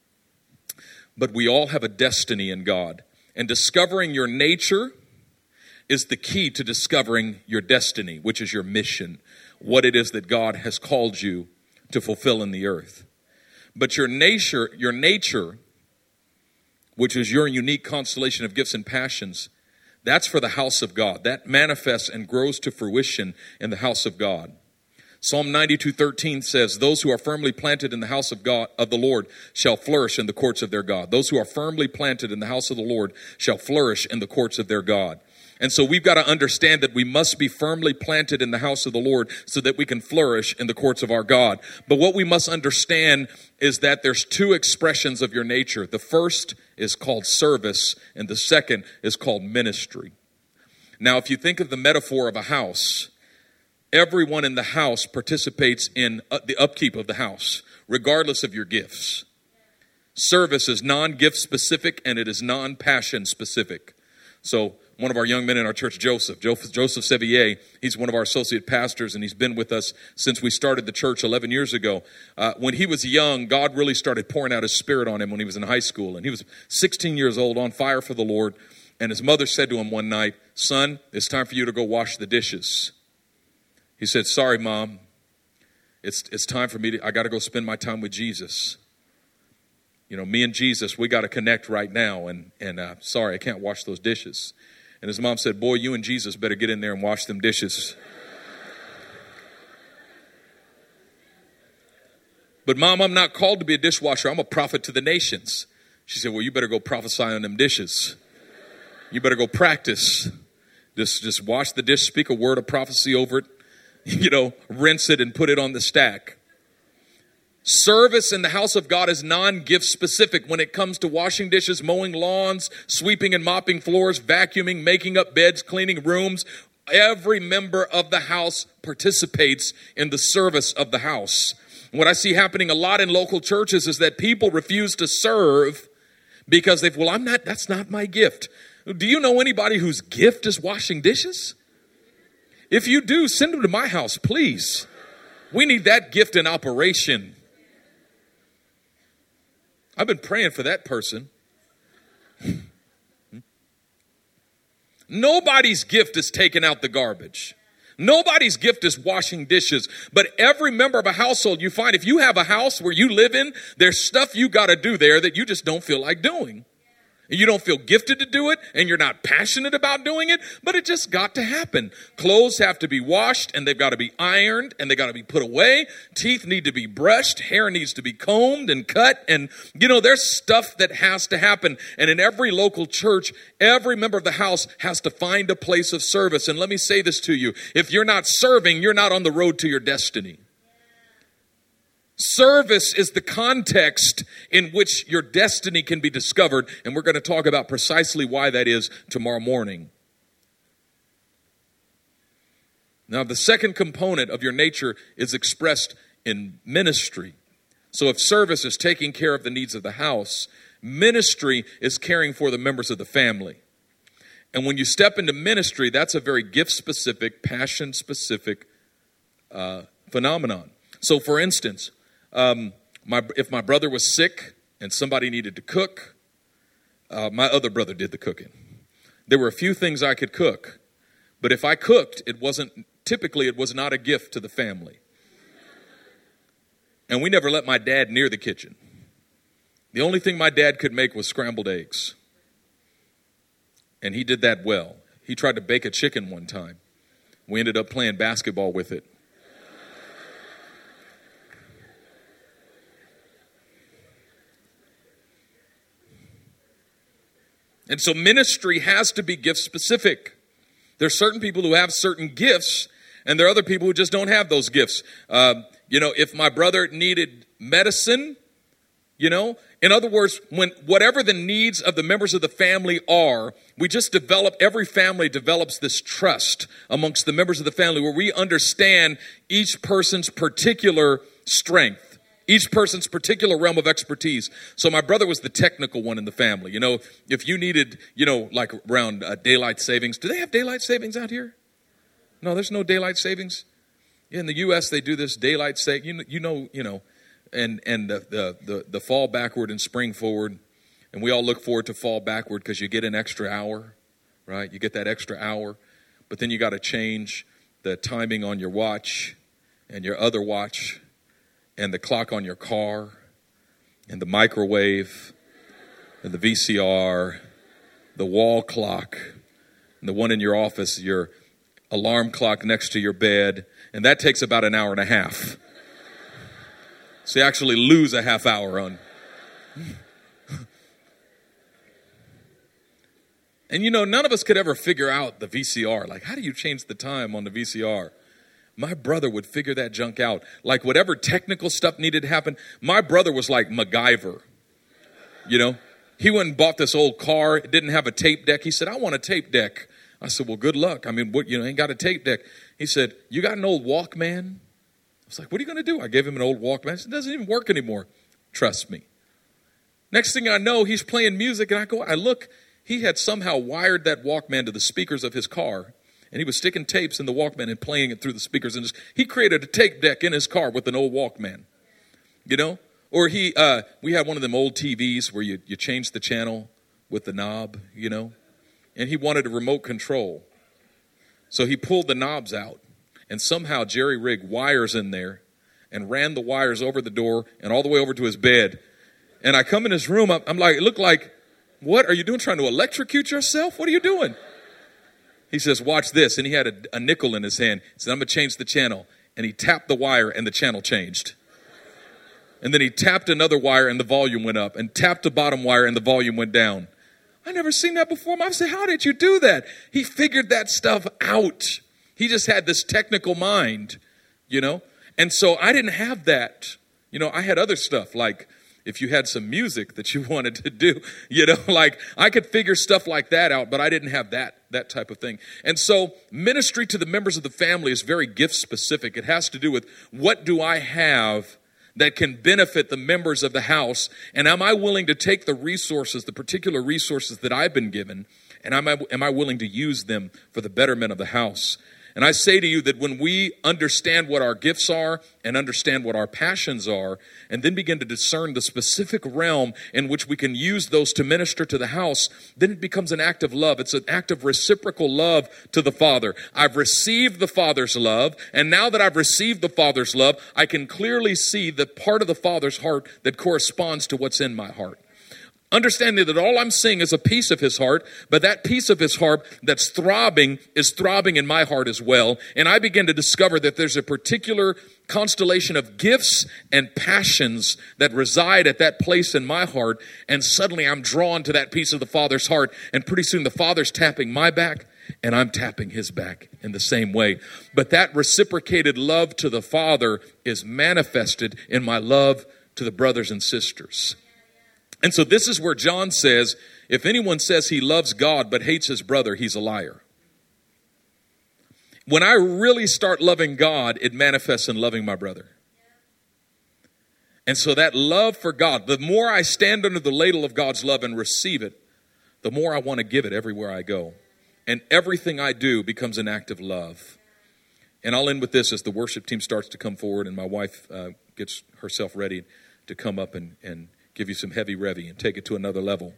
But we all have a destiny in God. And discovering your nature is the key to discovering your destiny, which is your mission, what it is that God has called you to fulfill in the earth. But your nature, your nature, which is your unique constellation of gifts and passions, that's for the house of God. That manifests and grows to fruition in the house of God. Psalm ninety-two thirteen says, those who are firmly planted in the house of God, of the Lord, shall flourish in the courts of their God. Those who are firmly planted in the house of the Lord shall flourish in the courts of their God. And so we've got to understand that we must be firmly planted in the house of the Lord so that we can flourish in the courts of our God. But what we must understand is that there's two expressions of your nature. The first is called service, and the second is called ministry. Now, if you think of the metaphor of a house, everyone in the house participates in the upkeep of the house, regardless of your gifts. Service is non-gift specific and it is non-passion specific. So one of our young men in our church, Joseph, Joseph Sevier, he's one of our associate pastors, and he's been with us since we started the church eleven years ago. Uh, when he was young, God really started pouring out his Spirit on him when he was in high school, and he was sixteen years old, on fire for the Lord. And his mother said to him one night, son, it's time for you to go wash the dishes. He said, sorry, Mom. It's it's time for me to, I got to go spend my time with Jesus. You know, me and Jesus, we got to connect right now. And, and uh, sorry, I can't wash those dishes. And his mom said, boy, you and Jesus better get in there and wash them dishes. But Mom, I'm not called to be a dishwasher. I'm a prophet to the nations. She said, well, you better go prophesy on them dishes. You better go practice. Just, just wash the dish, speak a word of prophecy over it. You know, rinse it and put it on the stack. Service in the house of God is non-gift specific when it comes to washing dishes, mowing lawns, sweeping and mopping floors, vacuuming, making up beds, cleaning rooms. Every member of the house participates in the service of the house. And what I see happening a lot in local churches is that people refuse to serve because they've, well, I'm not, that's not my gift. Do you know anybody whose gift is washing dishes? If you do, send them to my house, please. We need that gift in operation. I've been praying for that person. Nobody's gift is taking out the garbage. Nobody's gift is washing dishes. But every member of a household, you find if you have a house where you live in, there's stuff you got to do there that you just don't feel like doing. You don't feel gifted to do it, and you're not passionate about doing it, but it just got to happen. Clothes have to be washed, and they've got to be ironed, and they got to be put away. Teeth need to be brushed. Hair needs to be combed and cut. And, you know, there's stuff that has to happen. And in every local church, every member of the house has to find a place of service. And let me say this to you. If you're not serving, you're not on the road to your destiny. Service is the context in which your destiny can be discovered, and we're going to talk about precisely why that is tomorrow morning. Now, the second component of your nature is expressed in ministry. So if service is taking care of the needs of the house, ministry is caring for the members of the family. And when you step into ministry, that's a very gift-specific, passion-specific uh, phenomenon. So, for instance, Um, my, if my brother was sick and somebody needed to cook, uh, my other brother did the cooking. There were a few things I could cook, but if I cooked, it wasn't, typically it was not a gift to the family. And we never let my dad near the kitchen. The only thing my dad could make was scrambled eggs. And he did that well. He tried to bake a chicken one time. We ended up playing basketball with it. And so ministry has to be gift specific. There's certain people who have certain gifts, and there are other people who just don't have those gifts. Uh, you know, if my brother needed medicine, you know, in other words, when whatever the needs of the members of the family are, we just develop, every family develops this trust amongst the members of the family where we understand each person's particular strength. Each person's particular realm of expertise. So my brother was the technical one in the family. You know, if you needed, you know, like around uh, daylight savings. Do they have daylight savings out here? No, there's no daylight savings. In the U S, they do this daylight saving. You know, you know, you know, and and the, the the the fall backward and spring forward, and we all look forward to fall backward because you get an extra hour, right? You get that extra hour, but then you got to change the timing on your watch and your other watch, and the clock on your car, and the microwave, and the V C R, the wall clock, and the one in your office, your alarm clock next to your bed, and that takes about an hour and a half. So you actually lose a half hour on. And you know, none of us could ever figure out the V C R. Like, how do you change the time on the V C R? My brother would figure that junk out. Like whatever technical stuff needed to happen, my brother was like MacGyver. You know, he went and bought this old car. It didn't have a tape deck. He said, I want a tape deck. I said, well, good luck. I mean, what, you know, ain't got a tape deck. He said, you got an old Walkman? I was like, what are you going to do? I gave him an old Walkman. I said, it doesn't even work anymore. Trust me. Next thing I know, he's playing music, and I go, I look, he had somehow wired that Walkman to the speakers of his car. And he was sticking tapes in the Walkman and playing it through the speakers. And he created a tape deck in his car with an old Walkman, you know? Or he, uh, we had one of them old T Vs where you, you change the channel with the knob, you know? and he wanted a remote control. So he pulled the knobs out, and somehow jerry rigged wires in there and ran the wires over the door and all the way over to his bed. And I come in his room, I'm like, it looked like, what are you doing, trying to electrocute yourself? What are you doing? He says, watch this. And he had a, a nickel in his hand. He said, I'm going to change the channel. And he tapped the wire and the channel changed. And then he tapped another wire and the volume went up, and tapped the bottom wire and the volume went down. I never seen that before. I said, how did you do that? He figured that stuff out. He just had this technical mind, you know. And so I didn't have that. You know, I had other stuff like, if you had some music that you wanted to do, you know, like I could figure stuff like that out, but I didn't have that, that type of thing. And so ministry to the members of the family is very gift specific. It has to do with, what do I have that can benefit the members of the house? And am I willing to take the resources, the particular resources that I've been given, and am I, am I willing to use them for the betterment of the house? And I say to you that when we understand what our gifts are and understand what our passions are, and then begin to discern the specific realm in which we can use those to minister to the house, then it becomes an act of love. It's an act of reciprocal love to the Father. I've received the Father's love, and now that I've received the Father's love, I can clearly see the part of the Father's heart that corresponds to what's in my heart. Understanding that all I'm seeing is a piece of his heart, but that piece of his heart that's throbbing is throbbing in my heart as well. And I begin to discover that there's a particular constellation of gifts and passions that reside at that place in my heart. And suddenly I'm drawn to that piece of the Father's heart. And pretty soon the Father's tapping my back and I'm tapping his back in the same way. But that reciprocated love to the Father is manifested in my love to the brothers and sisters. And so this is where John says, if anyone says he loves God but hates his brother, he's a liar. When I really start loving God, it manifests in loving my brother. And so that love for God, the more I stand under the ladle of God's love and receive it, the more I want to give it everywhere I go. And everything I do becomes an act of love. And I'll end with this as the worship team starts to come forward and my wife uh, gets herself ready to come up and, and give you some heavy revy and take it to another level.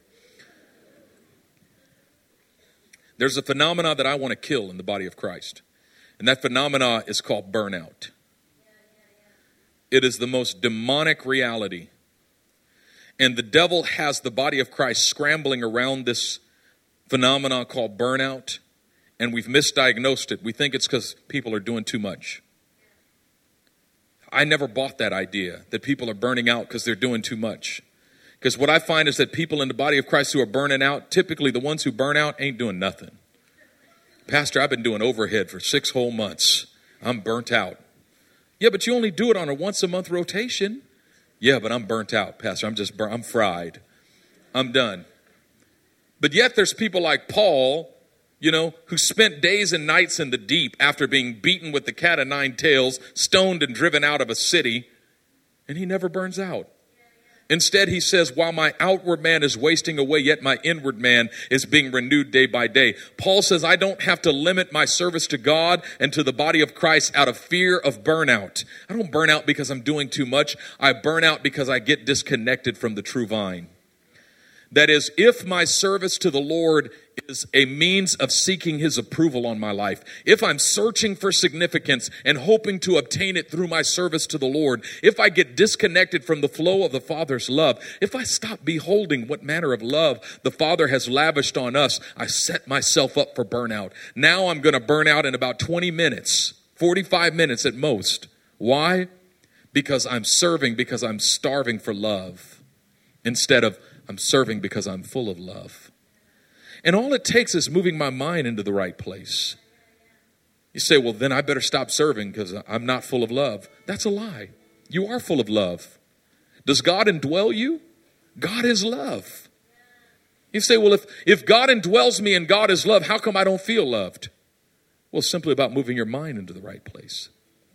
There's a phenomena that I want to kill in the body of Christ. And that phenomena is called burnout. It is the most demonic reality. And the devil has the body of Christ scrambling around this phenomena called burnout. And we've misdiagnosed it. We think it's because people are doing too much. I never bought that idea that people are burning out because they're doing too much. Because what I find is that people in the body of Christ who are burning out, typically the ones who burn out ain't doing nothing. Pastor, I've been doing overhead for six whole months. I'm burnt out. Yeah, but you only do it on a once a month rotation. Yeah, but I'm burnt out, Pastor. I'm just burnt. I'm fried. I'm done. But yet there's people like Paul, you know, who spent days and nights in the deep after being beaten with the cat of nine tails, stoned and driven out of a city, and he never burns out. Instead, he says, while my outward man is wasting away, yet my inward man is being renewed day by day. Paul says, I don't have to limit my service to God and to the body of Christ out of fear of burnout. I don't burn out because I'm doing too much. I burn out because I get disconnected from the true vine. That is, if my service to the Lord is a means of seeking his approval on my life, if I'm searching for significance and hoping to obtain it through my service to the Lord, if I get disconnected from the flow of the Father's love, if I stop beholding what manner of love the Father has lavished on us, I set myself up for burnout. Now I'm going to burn out in about twenty minutes, forty-five minutes at most. Why? Because I'm serving, because I'm starving for love, instead of I'm serving because I'm full of love. And all it takes is moving my mind into the right place. You say, well, then I better stop serving because I'm not full of love. That's a lie. You are full of love. Does God indwell you? God is love. You say, well, if, if God indwells me and God is love, how come I don't feel loved? Well, it's simply about moving your mind into the right place.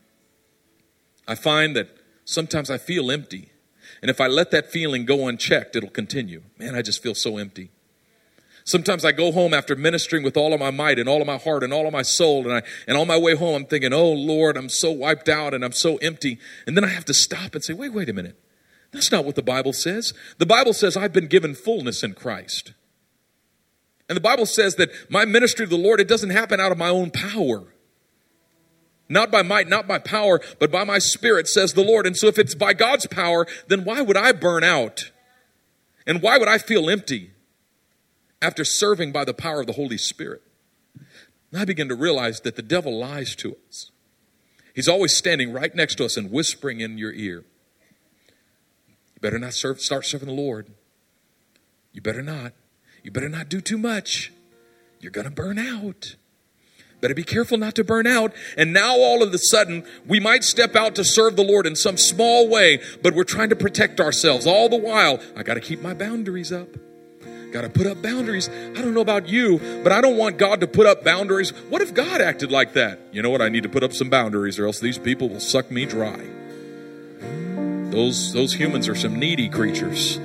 I find that sometimes I feel empty. And if I let that feeling go unchecked, it'll continue. Man, I just feel so empty. Sometimes I go home after ministering with all of my might and all of my heart and all of my soul. And I, and on my way home, I'm thinking, oh, Lord, I'm so wiped out and I'm so empty. And then I have to stop and say, wait, wait a minute. That's not what the Bible says. The Bible says I've been given fullness in Christ. And the Bible says that my ministry to the Lord, it doesn't happen out of my own power. Not by might, not by power, but by my Spirit, says the Lord. And so if it's by God's power, then why would I burn out? And why would I feel empty after serving by the power of the Holy Spirit? And I begin to realize that the devil lies to us. He's always standing right next to us and whispering in your ear. You better not serve, start serving the Lord. You better not. You better not do too much. You're going to burn out. Better be careful not to burn out. And now all of a sudden, we might step out to serve the Lord in some small way, but we're trying to protect ourselves. All the while, I got to keep my boundaries up. Got to put up boundaries. I don't know about you, but I don't want God to put up boundaries. What if God acted like that? You know what? I need to put up some boundaries or else these people will suck me dry. Those, those humans are some needy creatures.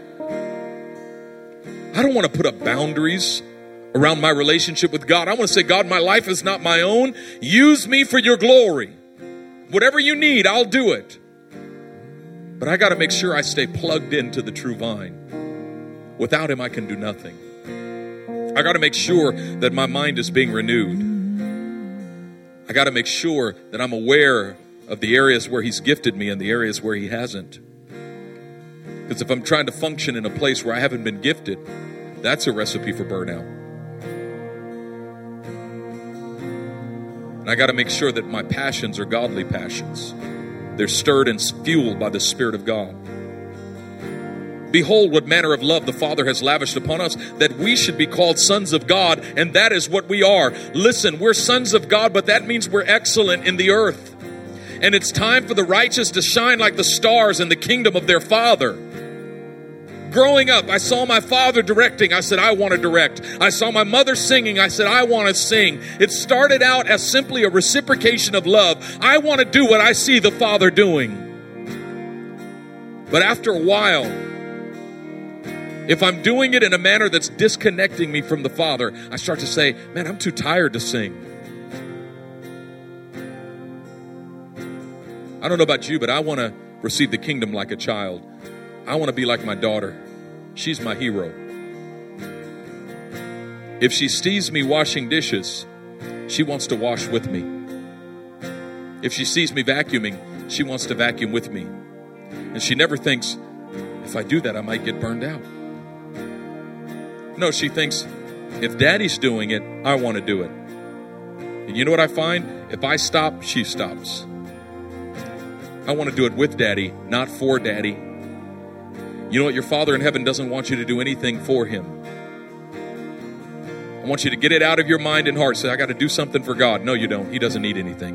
I don't want to put up boundaries around my relationship with God. I want to say, God, my life is not my own. Use me for your glory. Whatever you need, I'll do it. But I got to make sure I stay plugged into the true vine. Without him, I can do nothing. I got to make sure that my mind is being renewed. I got to make sure that I'm aware of the areas where he's gifted me and the areas where he hasn't. Because if I'm trying to function in a place where I haven't been gifted, that's a recipe for burnout. And I got to make sure that my passions are godly passions. They're stirred and fueled by the Spirit of God. Behold, what manner of love the Father has lavished upon us, that we should be called sons of God, and that is what we are. Listen, we're sons of God, but that means we're excellent in the earth. And it's time for the righteous to shine like the stars in the kingdom of their Father. Growing up, I saw my father directing. I said, I want to direct. I saw my mother singing. I said, I want to sing. It started out as simply a reciprocation of love. I want to do what I see the Father doing. But after a while, if I'm doing it in a manner that's disconnecting me from the Father, I start to say, man, I'm too tired to sing. I don't know about you, but I want to receive the kingdom like a child. I want to be like my daughter. She's my hero. If she sees me washing dishes, she wants to wash with me. If she sees me vacuuming, she wants to vacuum with me. And she never thinks, if I do that, I might get burned out. No, she thinks, if Daddy's doing it, I want to do it. And you know what I find? If I stop, she stops. I want to do it with Daddy, not for Daddy. You know what? Your Father in heaven doesn't want you to do anything for him. I want you to get it out of your mind and heart. Say, I got to do something for God. No, you don't. He doesn't need anything.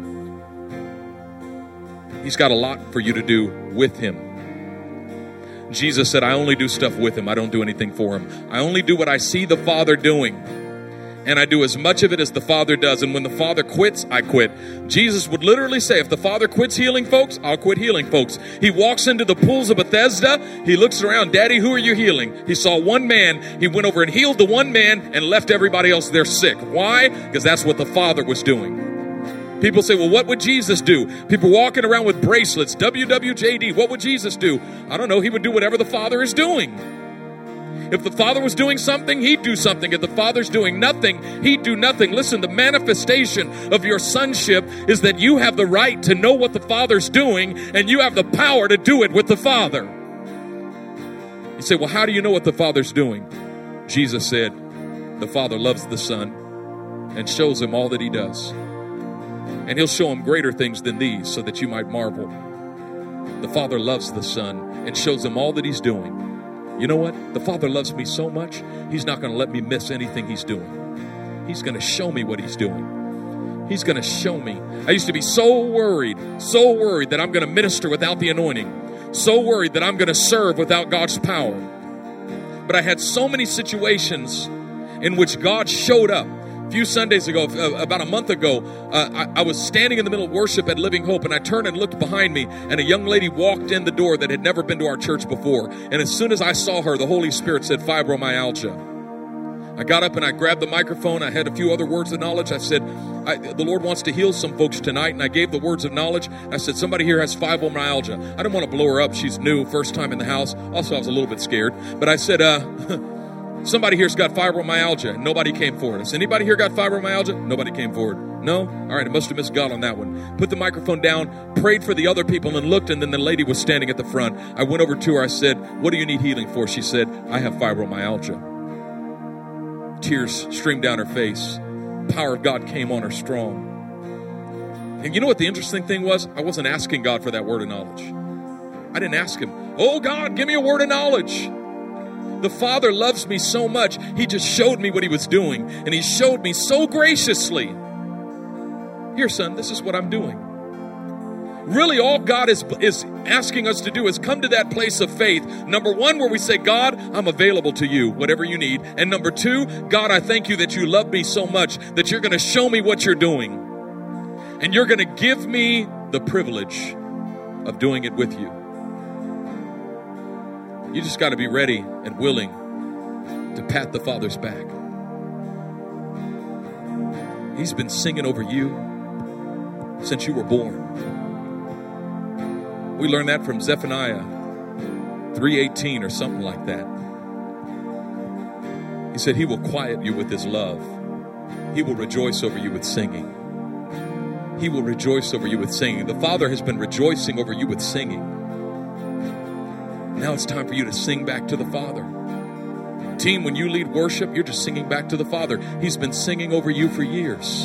He's got a lot for you to do with him. Jesus said, I only do stuff with him. I don't do anything for him. I only do what I see the Father doing. And I do as much of it as the Father does. And when the Father quits, I quit. Jesus would literally say, if the Father quits healing folks, I'll quit healing folks. He walks into the pools of Bethesda. He looks around, Daddy, who are you healing? He saw one man. He went over and healed the one man and left everybody else there sick. Why? Because that's what the Father was doing. People say, well, what would Jesus do? People walking around with bracelets, W W J D. What would Jesus do? I don't know. He would do whatever the Father is doing. If the Father was doing something, he'd do something. If the Father's doing nothing, he'd do nothing. Listen, the manifestation of your sonship is that you have the right to know what the Father's doing, and you have the power to do it with the Father. You say, well, how do you know what the Father's doing? Jesus said, the Father loves the Son and shows him all that he does. And he'll show him greater things than these so that you might marvel. The Father loves the Son and shows him all that he's doing. You know what? The Father loves me so much, he's not going to let me miss anything he's doing. He's going to show me what he's doing. He's going to show me. I used to be so worried, so worried that I'm going to minister without the anointing. So worried that I'm going to serve without God's power. But I had so many situations in which God showed up. A few Sundays ago, uh, about a month ago, uh, I, I was standing in the middle of worship at Living Hope, and I turned and looked behind me, and a young lady walked in the door that had never been to our church before. And as soon as I saw her, the Holy Spirit said, fibromyalgia. I got up and I grabbed the microphone. I had a few other words of knowledge. I said, I, the Lord wants to heal some folks tonight, and I gave the words of knowledge. I said, somebody here has fibromyalgia. I didn't want to blow her up. She's new, first time in the house. Also, I was a little bit scared. But I said, uh... Somebody here's got fibromyalgia. Nobody came forward. Has anybody here got fibromyalgia? Nobody came forward. No? All right, I must have missed God on that one. Put the microphone down, prayed for the other people, and looked, and then the lady was standing at the front. I went over to her. I said, what do you need healing for? She said, I have fibromyalgia. Tears streamed down her face. Power of God came on her strong. And you know what the interesting thing was? I wasn't asking God for that word of knowledge. I didn't ask him, oh God, give me a word of knowledge. The Father loves me so much, he just showed me what he was doing. And he showed me so graciously. Here, son, this is what I'm doing. Really, all God is, is asking us to do is come to that place of faith. Number one, where we say, God, I'm available to you, whatever you need. And number two, God, I thank you that you love me so much that you're going to show me what you're doing. And you're going to give me the privilege of doing it with you. You just got to be ready and willing to pat the Father's back. He's been singing over you since you were born. We learned that from Zephaniah three eighteen or something like that. He said he will quiet you with his love. He will rejoice over you with singing. He will rejoice over you with singing. The Father has been rejoicing over you with singing. Now it's time for you to sing back to the Father. Team, when you lead worship, you're just singing back to the Father. He's been singing over you for years.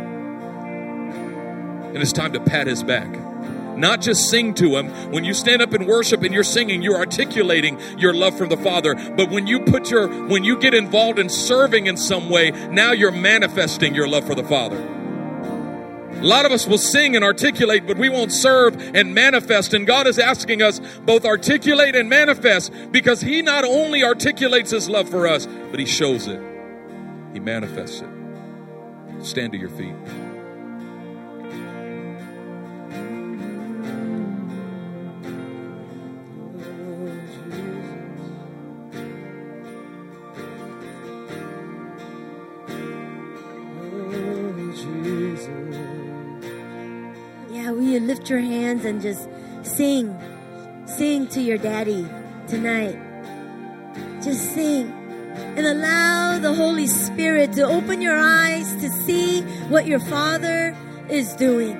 And it's time to pat his back. Not just sing to him. When you stand up in worship and you're singing, you're articulating your love from the Father. But when you put your, when you get involved in serving in some way, now you're manifesting your love for the Father. A lot of us will sing and articulate, but we won't serve and manifest. And God is asking us both articulate and manifest, because he not only articulates his love for us, but he shows it. He manifests it. Stand to your feet. Lift your hands and just sing. Sing to your daddy tonight. Just sing. And allow the Holy Spirit to open your eyes to see what your Father is doing.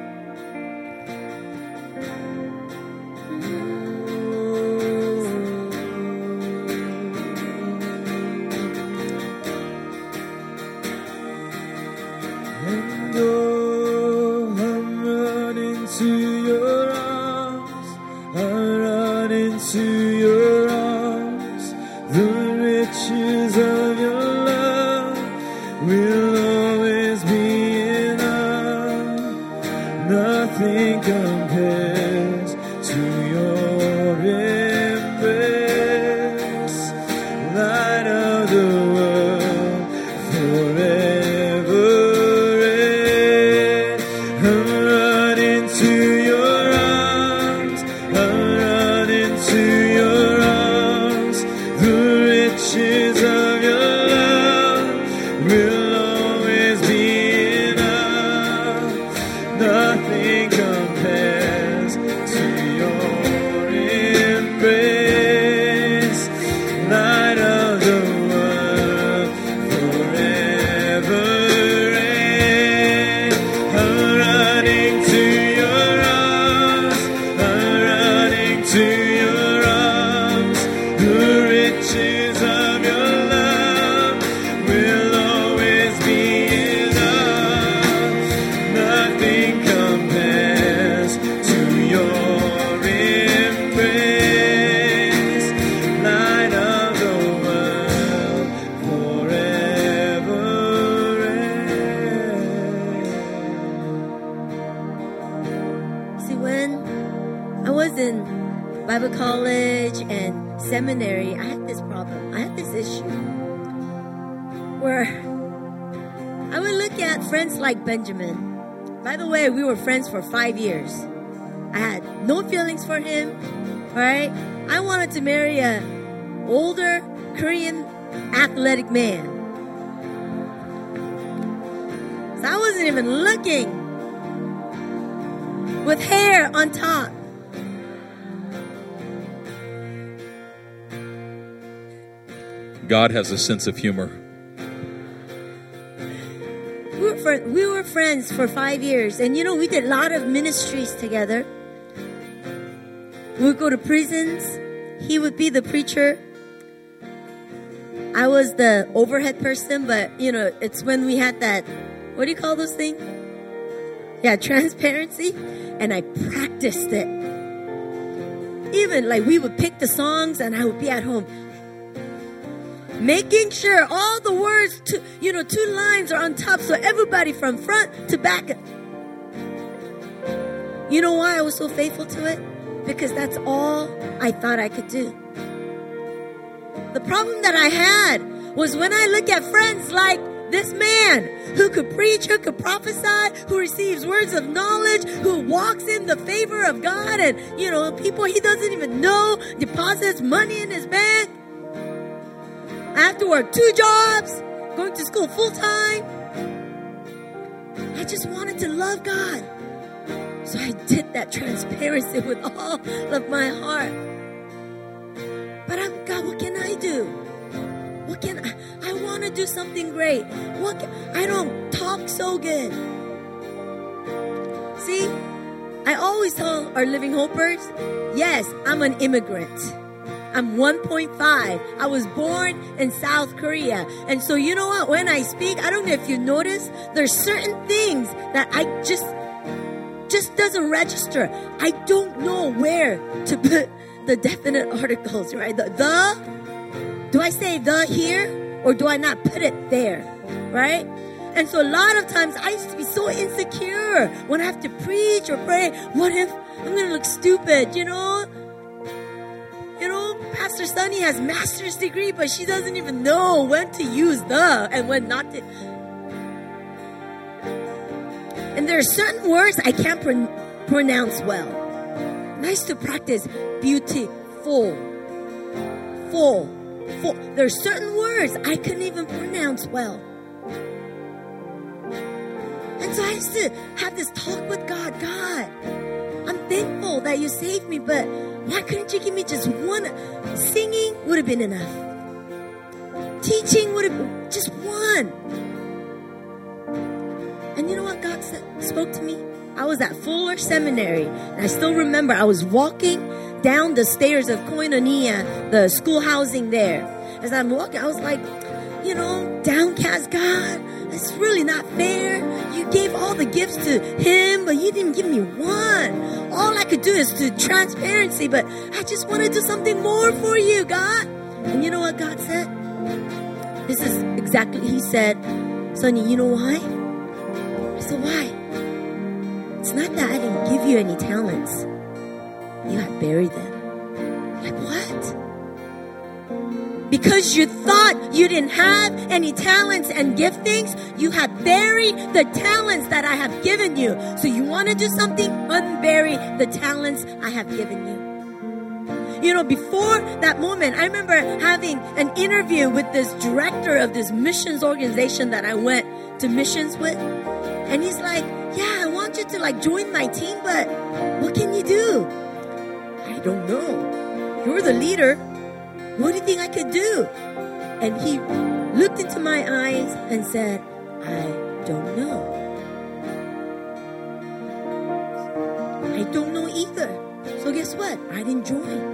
Benjamin. By the way, we were friends for five years. I had no feelings for him. All right. I wanted to marry a older Korean athletic man. So I wasn't even looking. With hair on top. God has a sense of humor. We were, fr- we were friends for five years. And you know, we did a lot of ministries together. We would go to prisons. He would be the preacher. I was the overhead person, but you know, it's when we had that, what do you call those things? Yeah, transparency. And I practiced it. Even like we would pick the songs and I would be at home making sure all the words, to, you know, two lines are on top so everybody from front to back. You know why I was so faithful to it? Because that's all I thought I could do. The problem that I had was when I look at friends like this man who could preach, who could prophesy, who receives words of knowledge, who walks in the favor of God, and, you know, people he doesn't even know, deposits money in his bank. I have to work two jobs, going to school full time. I just wanted to love God. So I did that transparency with all of my heart. But I'm, God, what can I do? What can I? I want to do something great. What can, I don't talk so good. See, I always tell our Living Hopers, yes, I'm an immigrant. I'm one point five. I was born in South Korea. And so you know what? When I speak, I don't know if you notice, there's certain things that I just, just doesn't register. I don't know where to put the definite articles, right? The, the, do I say the here or do I not put it there, right? And so a lot of times I used to be so insecure when I have to preach or pray. What if I'm going to look stupid, you know? You know, Pastor Sunny has master's degree, but she doesn't even know when to use the and when not to. And there are certain words I can't pron- pronounce well. And I used to practice beautiful, full, full. There are certain words I couldn't even pronounce well. And so I used to have this talk with God. God, I'm thankful that you saved me, but why couldn't you give me just one? Singing would have been enough. Teaching would have been just one. And you know what God said, spoke to me? I was at Fuller Seminary, and I still remember I was walking down the stairs of Koinonia, the school housing there. As I'm walking, I was like, you know, downcast, God, it's really not fair. You gave all the gifts to him, but you didn't give me one. All I could do is do transparency, but I just want to do something more for you, God. And you know what God said? This is exactly, he said, Sonny, you know why? I said, why? It's not that I didn't give you any talents. You had buried them. Like, what? Because you thought you didn't have any talents and giftings, you have buried the talents that I have given you. So you want to do something? Unbury the talents I have given you. You know, before that moment, I remember having an interview with this director of this missions organization that I went to missions with. And he's like, yeah, I want you to like join my team, but what can you do? I don't know. You're the leader. What do you think I could do? And he looked into my eyes and said, I don't know. I don't know either. So guess what? I didn't join.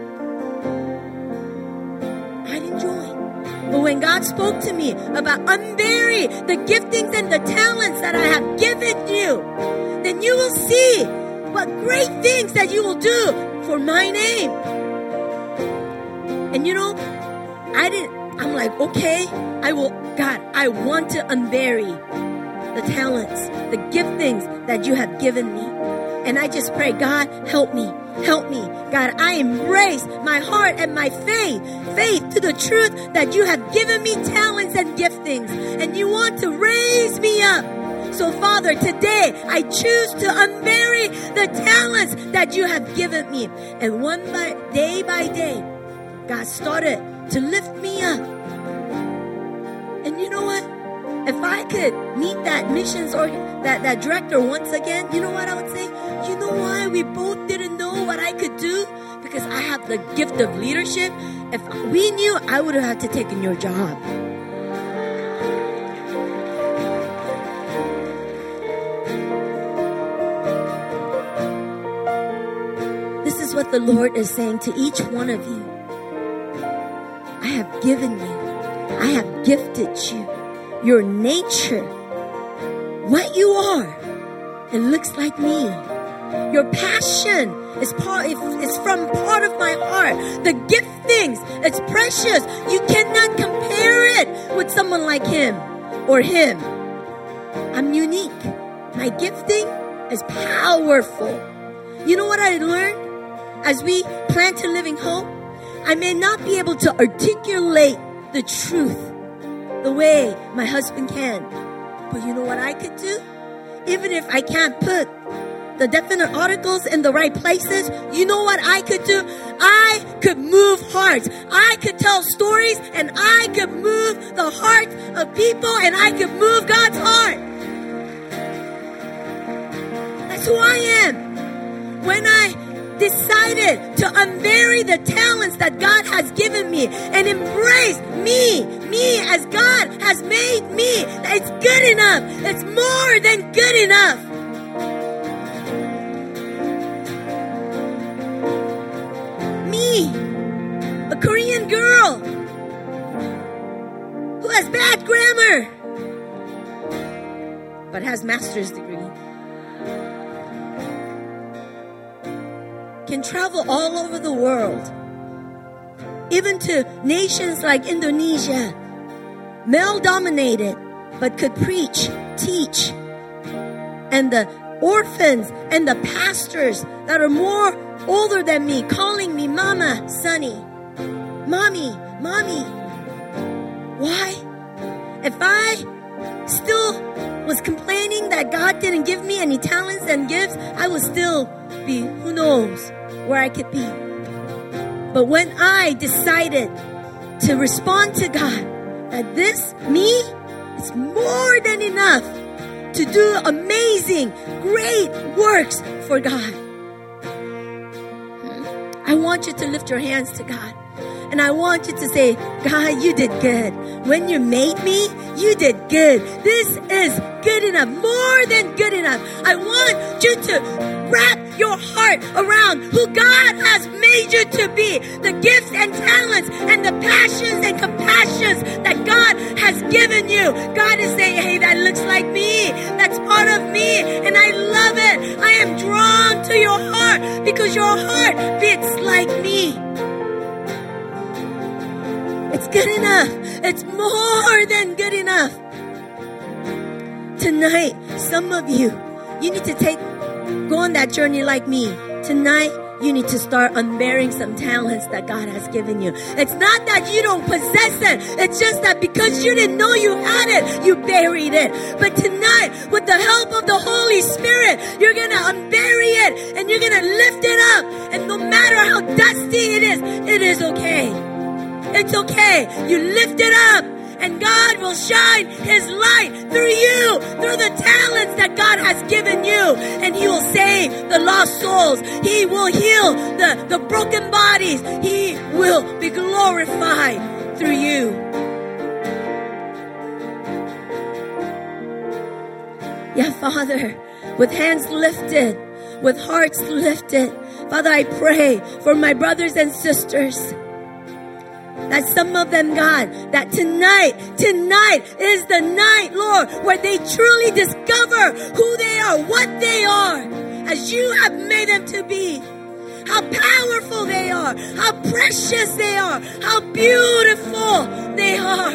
I didn't join. But when God spoke to me about unbury the giftings and the talents that I have given you, then you will see what great things that you will do for my name. And you know, I didn't, I'm like, okay, I will, God, I want to unbury the talents, the giftings that you have given me. And I just pray, God, help me, help me. God, I embrace my heart and my faith, faith to the truth that you have given me talents and giftings. And you want to raise me up. So Father, today I choose to unbury the talents that you have given me. And one by, day by day, God started to lift me up. And you know what? If I could meet that missions or that, that director once again, you know what I would say? You know why we both didn't know what I could do? Because I have the gift of leadership. If we knew, I would have had to take your job. This is what the Lord is saying to each one of you. I have given you. I have gifted you. Your nature, what you are, it looks like me. Your passion is part, is from part of my heart. The giftings, it's precious. You cannot compare it with someone like him or him. I'm unique. My gifting is powerful. You know what I learned as we plan to Living Hope? I may not be able to articulate the truth the way my husband can. But you know what I could do? Even if I can't put the definite articles in the right places, you know what I could do? I could move hearts. I could tell stories, and I could move the hearts of people, and I could move God's heart. That's who I am. When I decided to unbury the talents that God has given me and embrace me, me as God has made me. It's good enough. It's more than good enough. Me, a Korean girl who has bad grammar but has master's degree, can travel all over the world, even to nations like Indonesia, male-dominated, but could preach, teach. And the orphans and the pastors that are more older than me, calling me Mama, Sonny, Mommy, Mommy. Why? If I still was complaining that God didn't give me any talents and gifts, I would still be, who knows, where I could be. But when I decided to respond to God, that this, me, is more than enough to do amazing, great works for God. I want you to lift your hands to God. And I want you to say, God, you did good. When you made me, you did good. This is good enough, more than good enough. I want you to wrap your heart around who God has made you to be. The gifts and talents and the passions and compassions that God has given you. God is saying, hey, that looks like me. That's part of me. And I love it. I am drawn to your heart because your heart beats like me. It's good enough. It's more than good enough. Tonight, some of you, you need to take, go on that journey like me. Tonight, you need to start unburying some talents that God has given you. It's not that you don't possess it. It's just that because you didn't know you had it, you buried it. But tonight, with the help of the Holy Spirit, you're going to unbury it and you're going to lift it up. And no matter how dusty it is, it is okay. It's okay. You lift it up and God will shine His light through you, through the talents that God has given you. And He will save the lost souls. He will heal the, the broken bodies. He will be glorified through you. Yeah, Father, with hands lifted, with hearts lifted, Father, I pray for my brothers and sisters. That some of them, God, that tonight, tonight is the night, Lord, where they truly discover who they are, what they are, as you have made them to be. How powerful they are, how precious they are, how beautiful they are.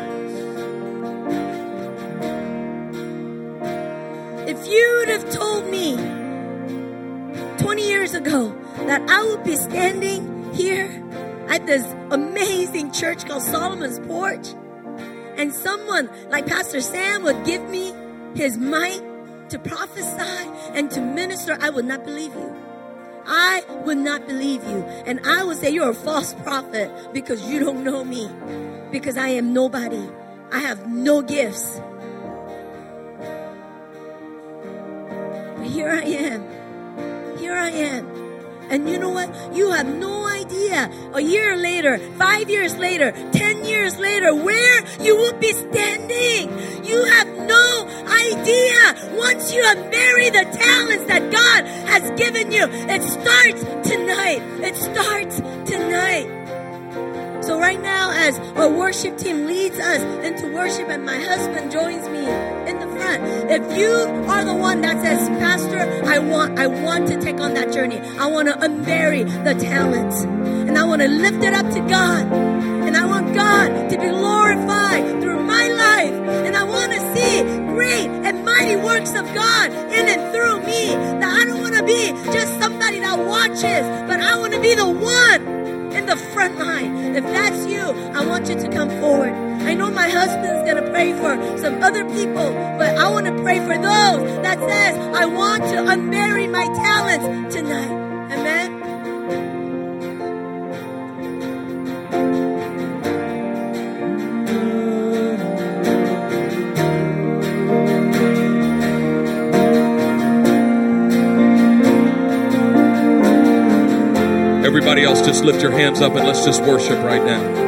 If you'd have told me twenty years ago that I would be standing here at this amazing church called Solomon's Porch, and someone like Pastor Sam would give me his mic to prophesy and to minister, I would not believe you. I would not believe you. And I would say you're a false prophet because you don't know me. Because I am nobody. I have no gifts. But here I am. Here I am. And you know what? You have no idea a year later, five years later, ten years later, where you will be standing. You have no idea. Once you have married the talents that God has given you, it starts tonight. It starts tonight. So right now, as our worship team leads us into worship and my husband joins me in the front, if you are the one that says, Pastor, I want, I want to take on that journey. I want to unbury the talents. And I want to lift it up to God. And I want God to be glorified through my life. And I want to see great and mighty works of God in and through me. That I don't want to be just somebody that watches, but I want to be the one in the front line. If that's you, I want you to come forward. I know my husband's going to pray for some other people, but I want to pray for those that says, I want to unbury my talents tonight. Amen. Everybody else, just lift your hands up and let's just worship right now.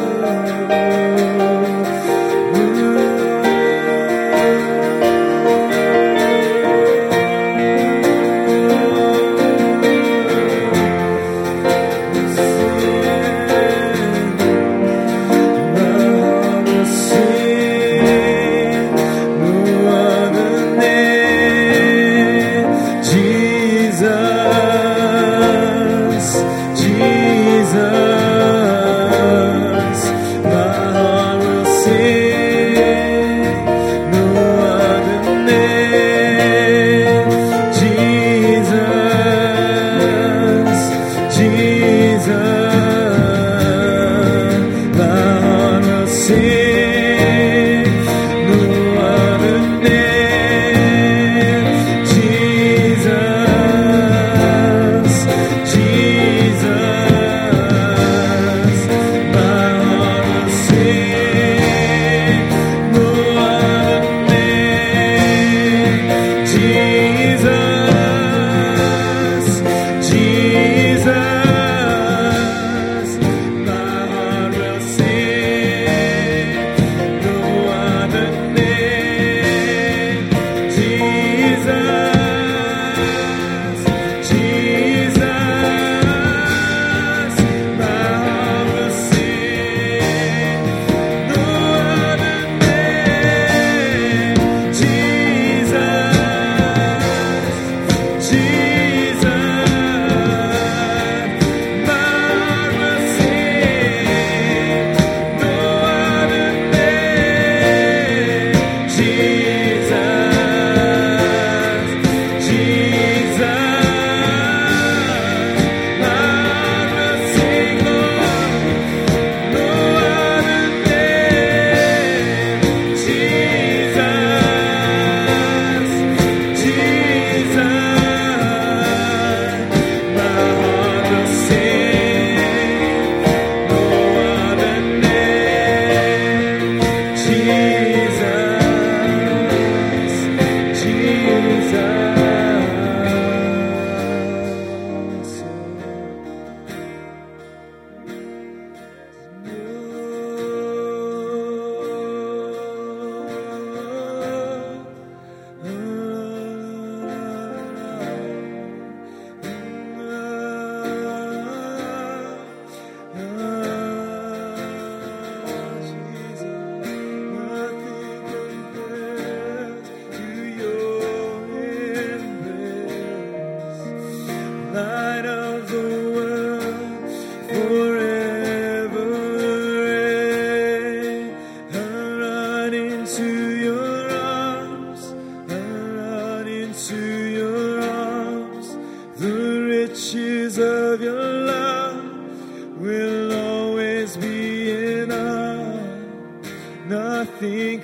Nothing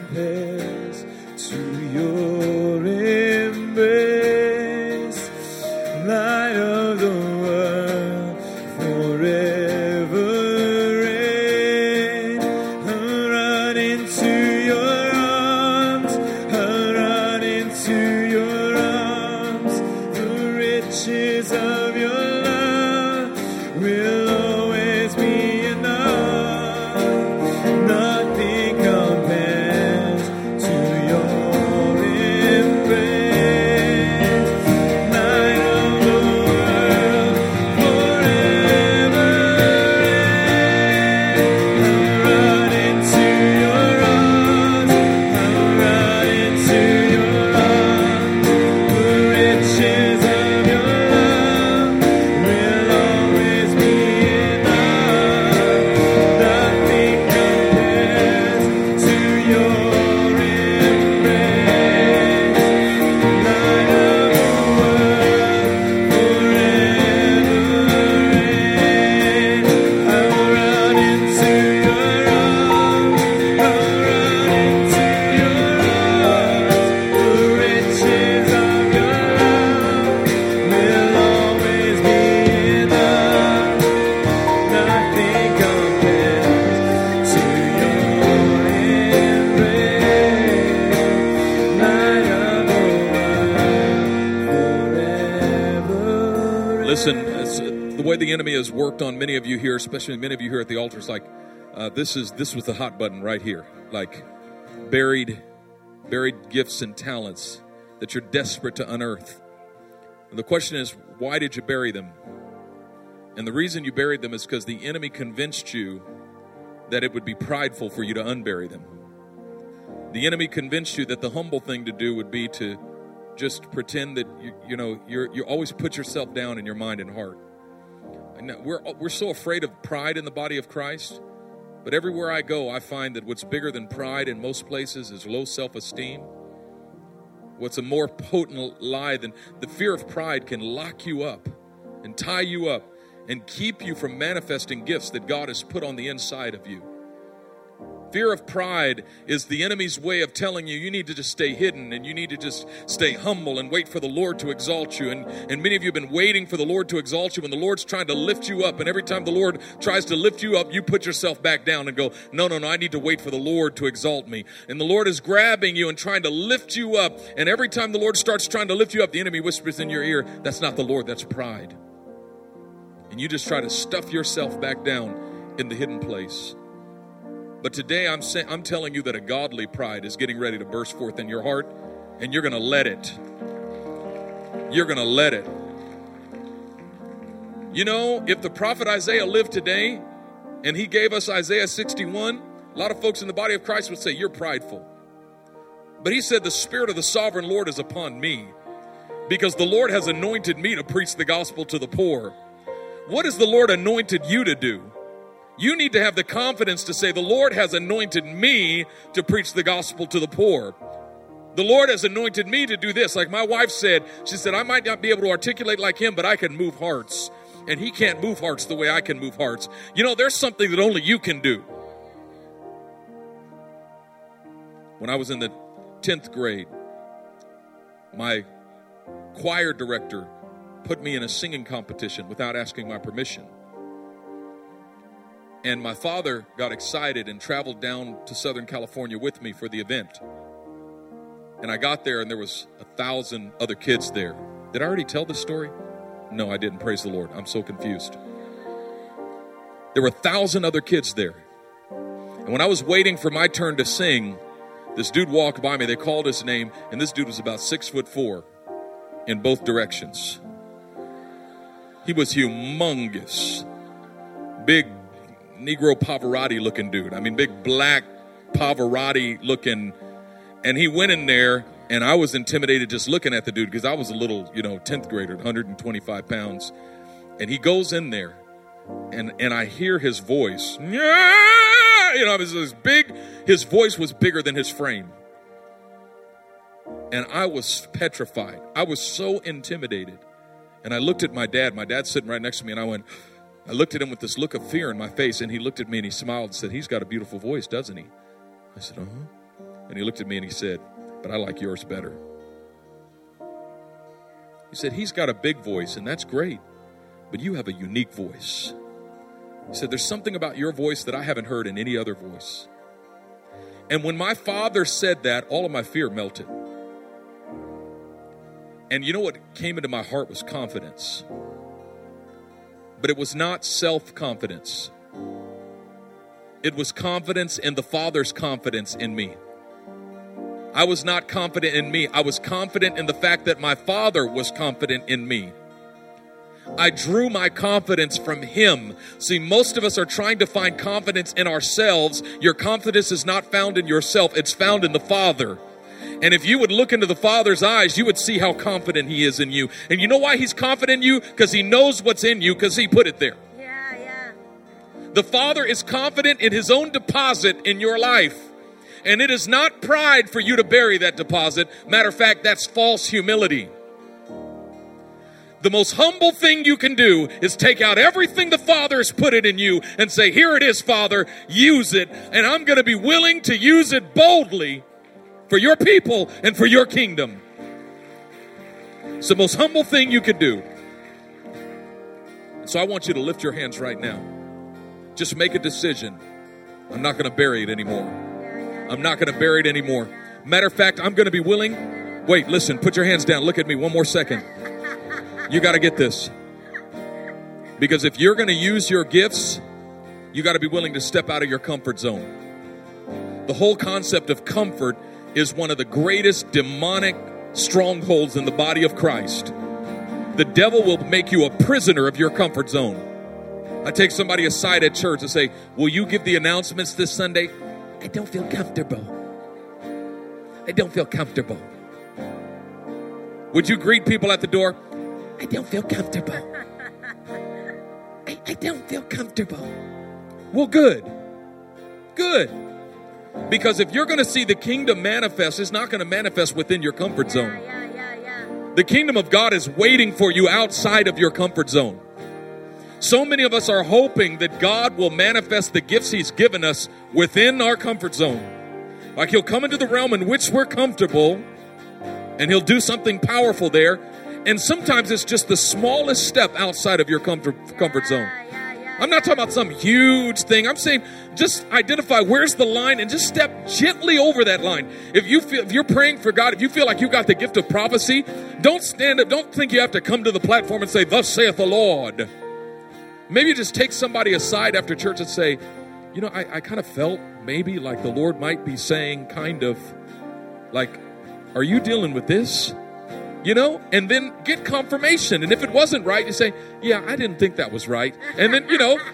compares to your embrace, light of the world, forever reign. I'm running to Listen, it's, uh, the way the enemy has worked on many of you here, especially many of you here at the altar, is like, uh, this is this was the hot button right here. Like buried, buried gifts and talents that you're desperate to unearth. And the question is, why did you bury them? And the reason you buried them is because the enemy convinced you that it would be prideful for you to unbury them. The enemy convinced you that the humble thing to do would be to just pretend that you, you know you're you always put yourself down in your mind and heart. And we're we're so afraid of pride in the body of Christ, but everywhere I go, I find that what's bigger than pride in most places is low self-esteem. What's a more potent lie than the fear of pride can lock you up and tie you up and keep you from manifesting gifts that God has put on the inside of you. Fear of pride is the enemy's way of telling you you need to just stay hidden and you need to just stay humble and wait for the Lord to exalt you. And, and many of you have been waiting for the Lord to exalt you, and the Lord's trying to lift you up. And every time the Lord tries to lift you up, you put yourself back down and go, no, no, no, I need to wait for the Lord to exalt me. And the Lord is grabbing you and trying to lift you up. And every time the Lord starts trying to lift you up, the enemy whispers in your ear, that's not the Lord, that's pride. And you just try to stuff yourself back down in the hidden place. But today I'm saying, I'm telling you that a godly pride is getting ready to burst forth in your heart, and you're going to let it. You're going to let it. You know, if the prophet Isaiah lived today and he gave us Isaiah sixty-one, a lot of folks in the body of Christ would say, you're prideful. But he said, the Spirit of the sovereign Lord is upon me because the Lord has anointed me to preach the gospel to the poor. What has the Lord anointed you to do? You need to have the confidence to say, the Lord has anointed me to preach the gospel to the poor. The Lord has anointed me to do this. Like my wife said, she said, I might not be able to articulate like him, but I can move hearts. And he can't move hearts the way I can move hearts. You know, there's something that only you can do. When I was in the tenth grade, my choir director put me in a singing competition without asking my permission. And my father got excited and traveled down to Southern California with me for the event. And I got there and there was a thousand other kids there. Did I already tell this story? No, I didn't. Praise the Lord. I'm so confused. There were a thousand other kids there. And when I was waiting for my turn to sing, this dude walked by me. They called his name, and this dude was about six foot four in both directions. He was humongous. Big Negro Pavarotti looking dude. I mean, big black Pavarotti looking. And he went in there, and I was intimidated just looking at the dude because I was a little, you know, tenth grader, one hundred twenty-five pounds. And he goes in there, and, and I hear his voice. Yeah! You know, it was this big, his voice was bigger than his frame. And I was petrified. I was so intimidated. And I looked at my dad. My dad's sitting right next to me, and I went, I looked at him with this look of fear in my face, and he looked at me and he smiled and said, he's got a beautiful voice, doesn't he? I said, uh-huh. And he looked at me and he said, but I like yours better. He said, he's got a big voice, and that's great, but you have a unique voice. He said, there's something about your voice that I haven't heard in any other voice. And when my father said that, all of my fear melted. And you know what came into my heart was confidence. But it was not self-confidence. It was confidence in the Father's confidence in me. I was not confident in me. I was confident in the fact that my Father was confident in me. I drew my confidence from Him. See, most of us are trying to find confidence in ourselves. Your confidence is not found in yourself. It's found in the Father. And if you would look into the Father's eyes, you would see how confident He is in you. And you know why He's confident in you? Because He knows what's in you, because He put it there. Yeah, yeah. The Father is confident in His own deposit in your life. And it is not pride for you to bury that deposit. Matter of fact, that's false humility. The most humble thing you can do is take out everything the Father has put it in you and say, here it is, Father, use it. And I'm going to be willing to use it boldly for your people and for your kingdom. It's the most humble thing you could do. So I want you to lift your hands right now. Just make a decision. I'm not going to bury it anymore. I'm not going to bury it anymore. Matter of fact, I'm going to be willing. Wait, listen, put your hands down. Look at me one more second. You got to get this. Because if you're going to use your gifts, you got to be willing to step out of your comfort zone. The whole concept of comfort is one of the greatest demonic strongholds in the body of Christ. The devil will make you a prisoner of your comfort zone. I take somebody aside at church and say, will you give the announcements this Sunday? I don't feel comfortable. I don't feel comfortable. Would you greet people at the door? I don't feel comfortable. I, I don't feel comfortable. Well, good. Good. Because if you're going to see the kingdom manifest, it's not going to manifest within your comfort zone. Yeah, yeah, yeah, yeah. The kingdom of God is waiting for you outside of your comfort zone. So many of us are hoping that God will manifest the gifts he's given us within our comfort zone. Like he'll come into the realm in which we're comfortable and he'll do something powerful there. And sometimes it's just the smallest step outside of your comfort, comfort zone. I'm not talking about some huge thing. I'm saying just identify where's the line and just step gently over that line. If you feel, if you're praying for God, if you feel like you got the gift of prophecy, don't stand up. Don't think you have to come to the platform and say, thus saith the Lord. Maybe just take somebody aside after church and say, you know, I, I kind of felt maybe like the Lord might be saying kind of like, are you dealing with this? You know, and then get confirmation. And if it wasn't right, you say, yeah, I didn't think that was right. And then, you know,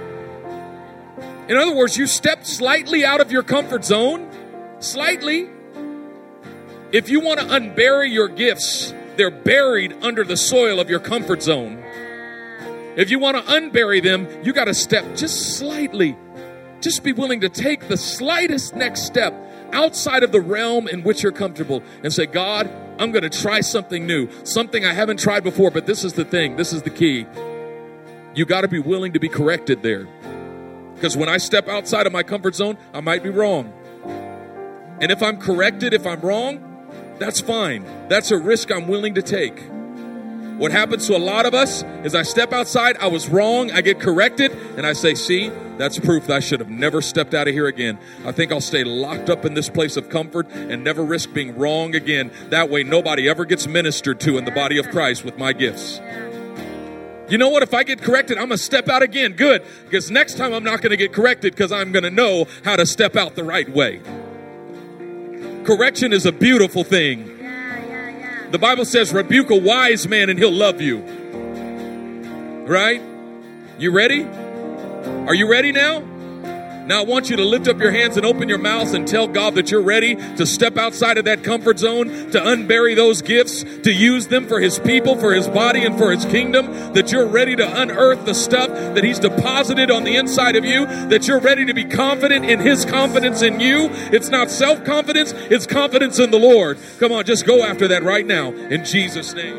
in other words, you step slightly out of your comfort zone, slightly. If you want to unbury your gifts, they're buried under the soil of your comfort zone. If you want to unbury them, you got to step just slightly. Just be willing to take the slightest next step outside of the realm in which you're comfortable and say, God, I'm going to try something new, something I haven't tried before, but this is the thing. This is the key. You got to be willing to be corrected there. Because when I step outside of my comfort zone, I might be wrong. And if I'm corrected, if I'm wrong, that's fine. That's a risk I'm willing to take. What happens to a lot of us is I step outside, I was wrong, I get corrected, and I say, see, that's proof that I should have never stepped out of here again. I think I'll stay locked up in this place of comfort and never risk being wrong again. That way nobody ever gets ministered to in the body of Christ with my gifts. You know what? If I get corrected, I'm going to step out again. Good. Because next time I'm not going to get corrected because I'm going to know how to step out the right way. Correction is a beautiful thing. The Bible says, rebuke a wise man and he'll love you. Right? You ready? Are you ready now? Now I want you to lift up your hands and open your mouths and tell God that you're ready to step outside of that comfort zone, to unbury those gifts, to use them for his people, for his body, and for his kingdom, that you're ready to unearth the stuff that he's deposited on the inside of you, that you're ready to be confident in his confidence in you. It's not self-confidence, it's confidence in the Lord. Come on, just go after that right now in Jesus' name.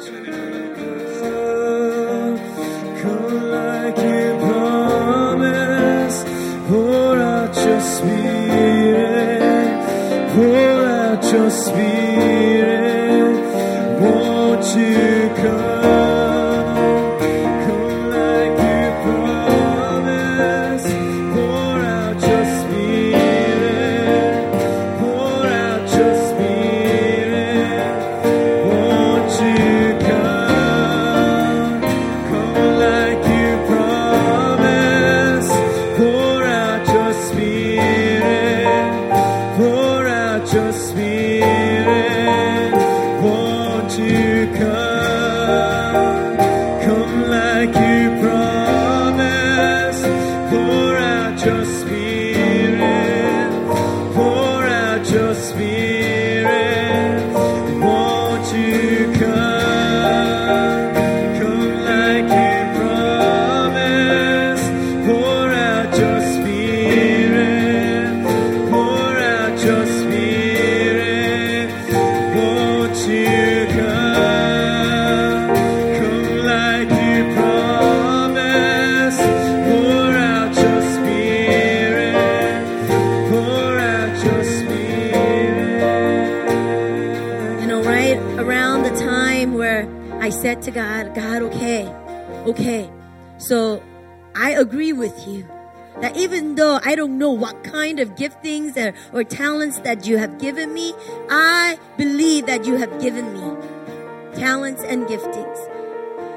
Come like you promised. Pour out your spirit, pour out your spirit, won't you come, come like you promised, pour out your spirit, pour out your spirit, won't you come, come like you promised, pour Pour out your spirit, won't you come, come like you promised, pour out your spirit, pour out your spirit, won't you come, come like you promised, pour out your spirit. Your spirit, won't you come, come like you promised, pour out your spirit, pour out your spirit. You know, right around the time where I said to God, God, okay, okay, so I agree with you. That even though I don't know what kind of giftings or, or talents that you have given me, I believe that you have given me talents and giftings.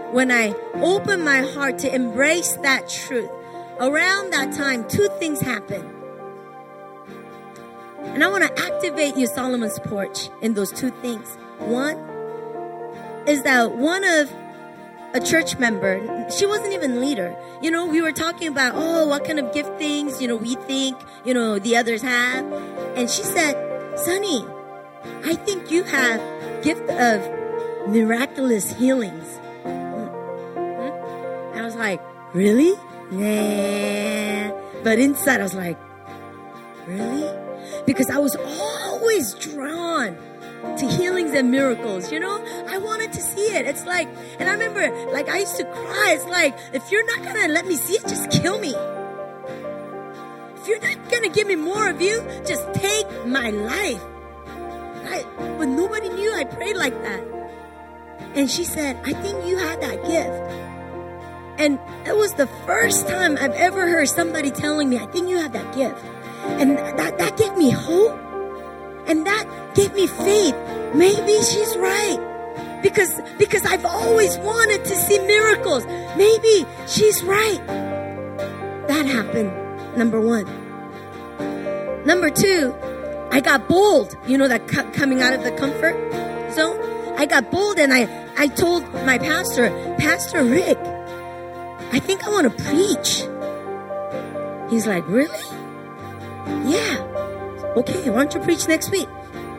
when I opened my heart to embrace that truth, around that time, two things happened. And I want to activate you, Solomon's Porch, in those two things. One is that one of a church member, she wasn't even leader. You know, we were talking about, oh, what kind of giftings, you know, we think, you know, the others have. And she said, Sonny, I think you have gift of miraculous healings. Mm-hmm. I was like, really? Nah. But inside I was like, really? Because I was always drawn to healings and miracles, you know? I wanted to see it. It's like, and I remember, like, I used to cry. It's like, if you're not going to let me see it, just kill me. If you're not going to give me more of you, just take my life. I, but nobody knew I prayed like that. And she said, I think you had that gift. And it was the first time I've ever heard somebody telling me, I think you have that gift. And that, that gave me hope. And that gave me faith. Maybe she's right. Because, because I've always wanted to see miracles. Maybe she's right. That happened, number one. Number two, I got bold. You know, that cu- coming out of the comfort zone. I got bold and I, I told my pastor, Pastor Rick, I think I want to preach. He's like, really? Yeah. Okay, why don't you preach next week?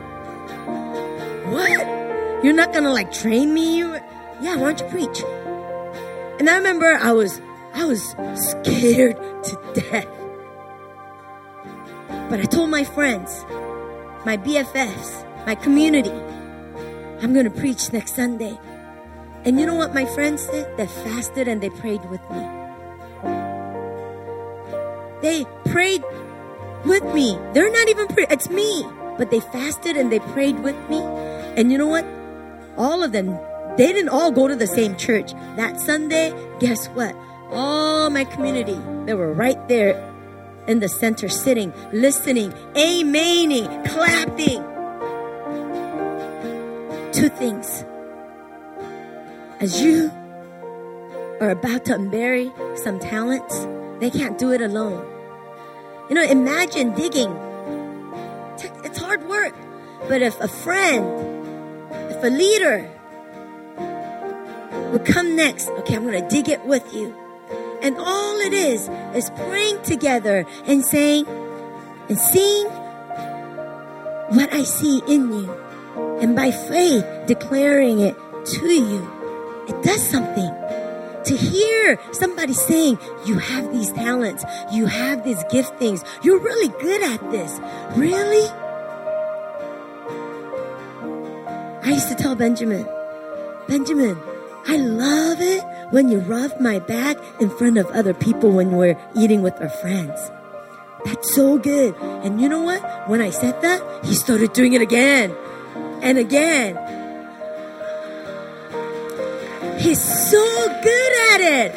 What? You're not gonna like train me? Yeah, why don't you preach? And I remember I was, I was scared to death. But I told my friends, my B F Fs, my community, I'm gonna preach next Sunday. And you know what my friends did? They fasted and they prayed with me. They prayed with me. They're not even praying. It's me. But they fasted and they prayed with me. And you know what? All of them, they didn't all go to the same church. That Sunday, guess what? All my community, they were right there in the center sitting, listening, amening, clapping. Two things. As you are about to unbury some talents, they can't do it alone. You know, imagine digging. It's hard work. But if a friend, if a leader would come next, okay, I'm going to dig it with you. And all it is, is praying together and saying, and seeing what I see in you. And by faith, declaring it to you. It does something. To hear somebody saying, you have these talents, you have these giftings, you're really good at this. Really? I used to tell Benjamin, Benjamin, I love it when you rub my back in front of other people when we're eating with our friends. That's so good. And you know what? When I said that, he started doing it again and again. He's so good at it.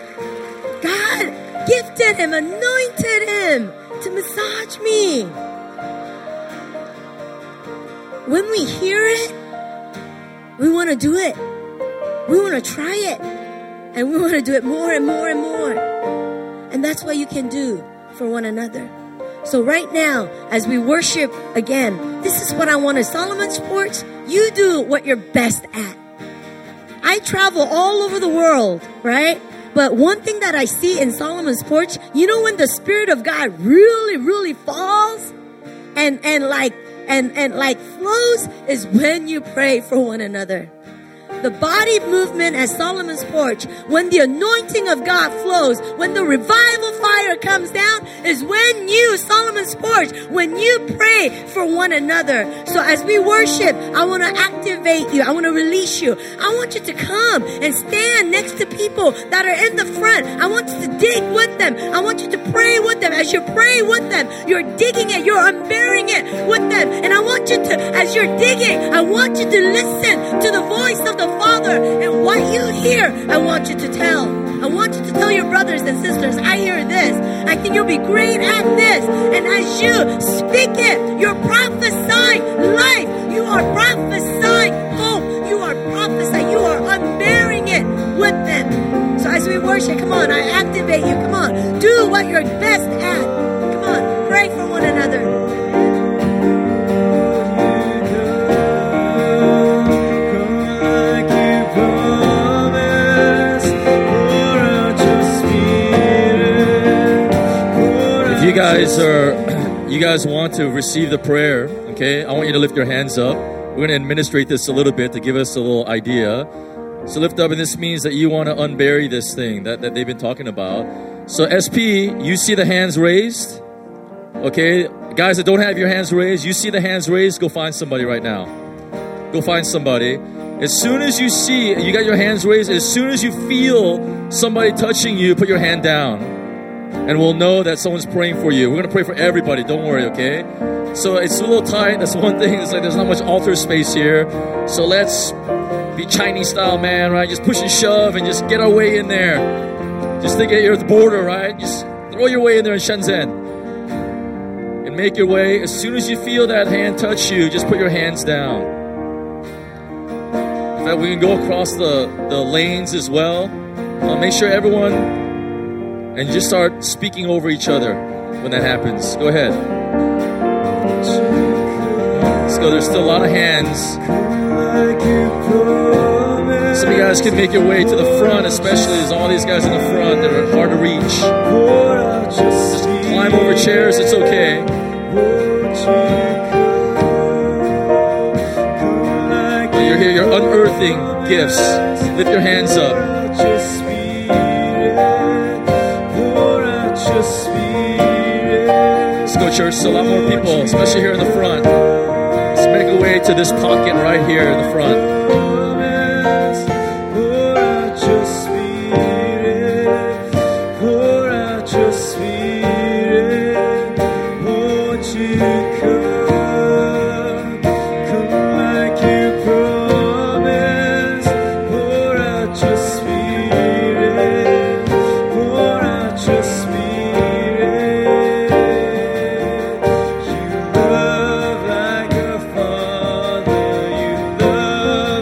God gifted him, anointed him to massage me. When we hear it, we want to do it. We want to try it. And we want to do it more and more and more. And that's what you can do for one another. So right now, as we worship again, this is what I want to Solomon's Porch. You do what you're best at. I travel all over the world, right? But one thing that I see in Solomon's Porch, you know when the Spirit of God really, really falls and, and like, and, and like flows is when you pray for one another. The body movement at Solomon's Porch, when the anointing of God flows, when the revival fire comes down, is when you, Solomon's Porch, when you pray for one another. So as we worship, I want to activate you. I want to release you. I want you to come and stand next to people that are in the front. I want you to dig with them. I want you to pray with them. As you pray with them, you're digging it. You're unburying it with them. And I want you to, as you're digging, I want you to listen to the voice of the Father, and what you hear, I want you to tell. I want you to tell your brothers and sisters, I hear this. I think you'll be great at this. And as you speak it, you're prophesying life. You are prophesying hope. You are prophesying. You are unburying it with worship. Come on, I activate you. Come on, do what you're best at. Come on, pray for one another. If you guys are, you guys want to receive the prayer, okay? I want you to lift your hands up. We're going to administrate this a little bit to give us a little idea. So lift up, and this means that you want to unbury this thing that, that they've been talking about. So S P, you see the hands raised? Okay, guys that don't have your hands raised, you see the hands raised, go find somebody right now. Go find somebody. As soon as you see, you got your hands raised, as soon as you feel somebody touching you, put your hand down. And we'll know that someone's praying for you. We're going to pray for everybody, don't worry, okay? So it's a little tight, that's one thing. It's like there's not much altar space here. So let's be Chinese style, man, right? Just push and shove and just get our way in there. Just think you're at the border, right? Just throw your way in there in Shenzhen. And make your way. As soon as you feel that hand touch you, just put your hands down. In fact, we can go across the, the lanes as well. Uh, make sure everyone, and just start speaking over each other when that happens. Go ahead. Let's go. There's still a lot of hands. Some of you guys can make your way to the front, especially there's all these guys in the front that are hard to reach. Just climb over chairs, it's okay. When you're here, you're unearthing gifts. Lift your hands up. Let's go, church. There's a lot more people, especially here in the front. Let's make our way to this pocket right here in the front. Love like a father, you love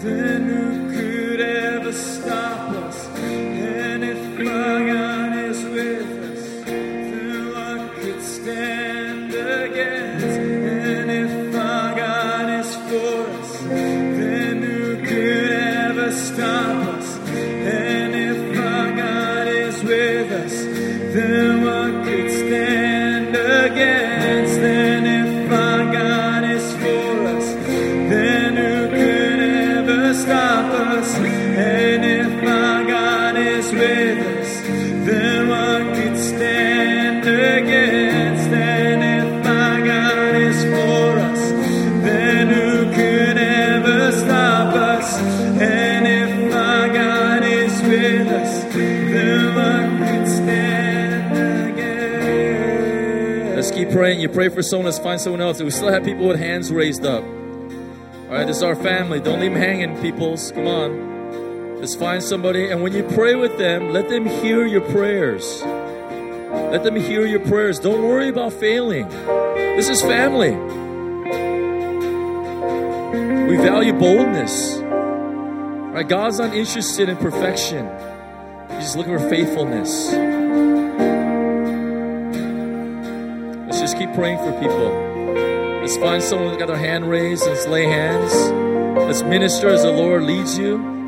then who could ever stop us? And if our God is with us, then what could stand against? And if our God is for us, then who could ever stop us? And if our God is with us, then what could stand against? Then if our God is for us, then who could ever stop us? And if our God is with us, then what could stand against? And if our God is for us, then who could ever stop us? And if our God is with us, then what could stand against? Let's keep praying. You pray for someone, let's find someone else. We still have people with hands raised up. All right, this is our family. Don't leave them hanging, peoples. Come on. Let's find somebody. And when you pray with them, let them hear your prayers. Let them hear your prayers. Don't worry about failing. This is family. We value boldness. All right, God's not interested in perfection. He's just looking for faithfulness. Let's just keep praying for people. Let's find someone who's got their hand raised. Let's lay hands. Let's minister as the Lord leads you.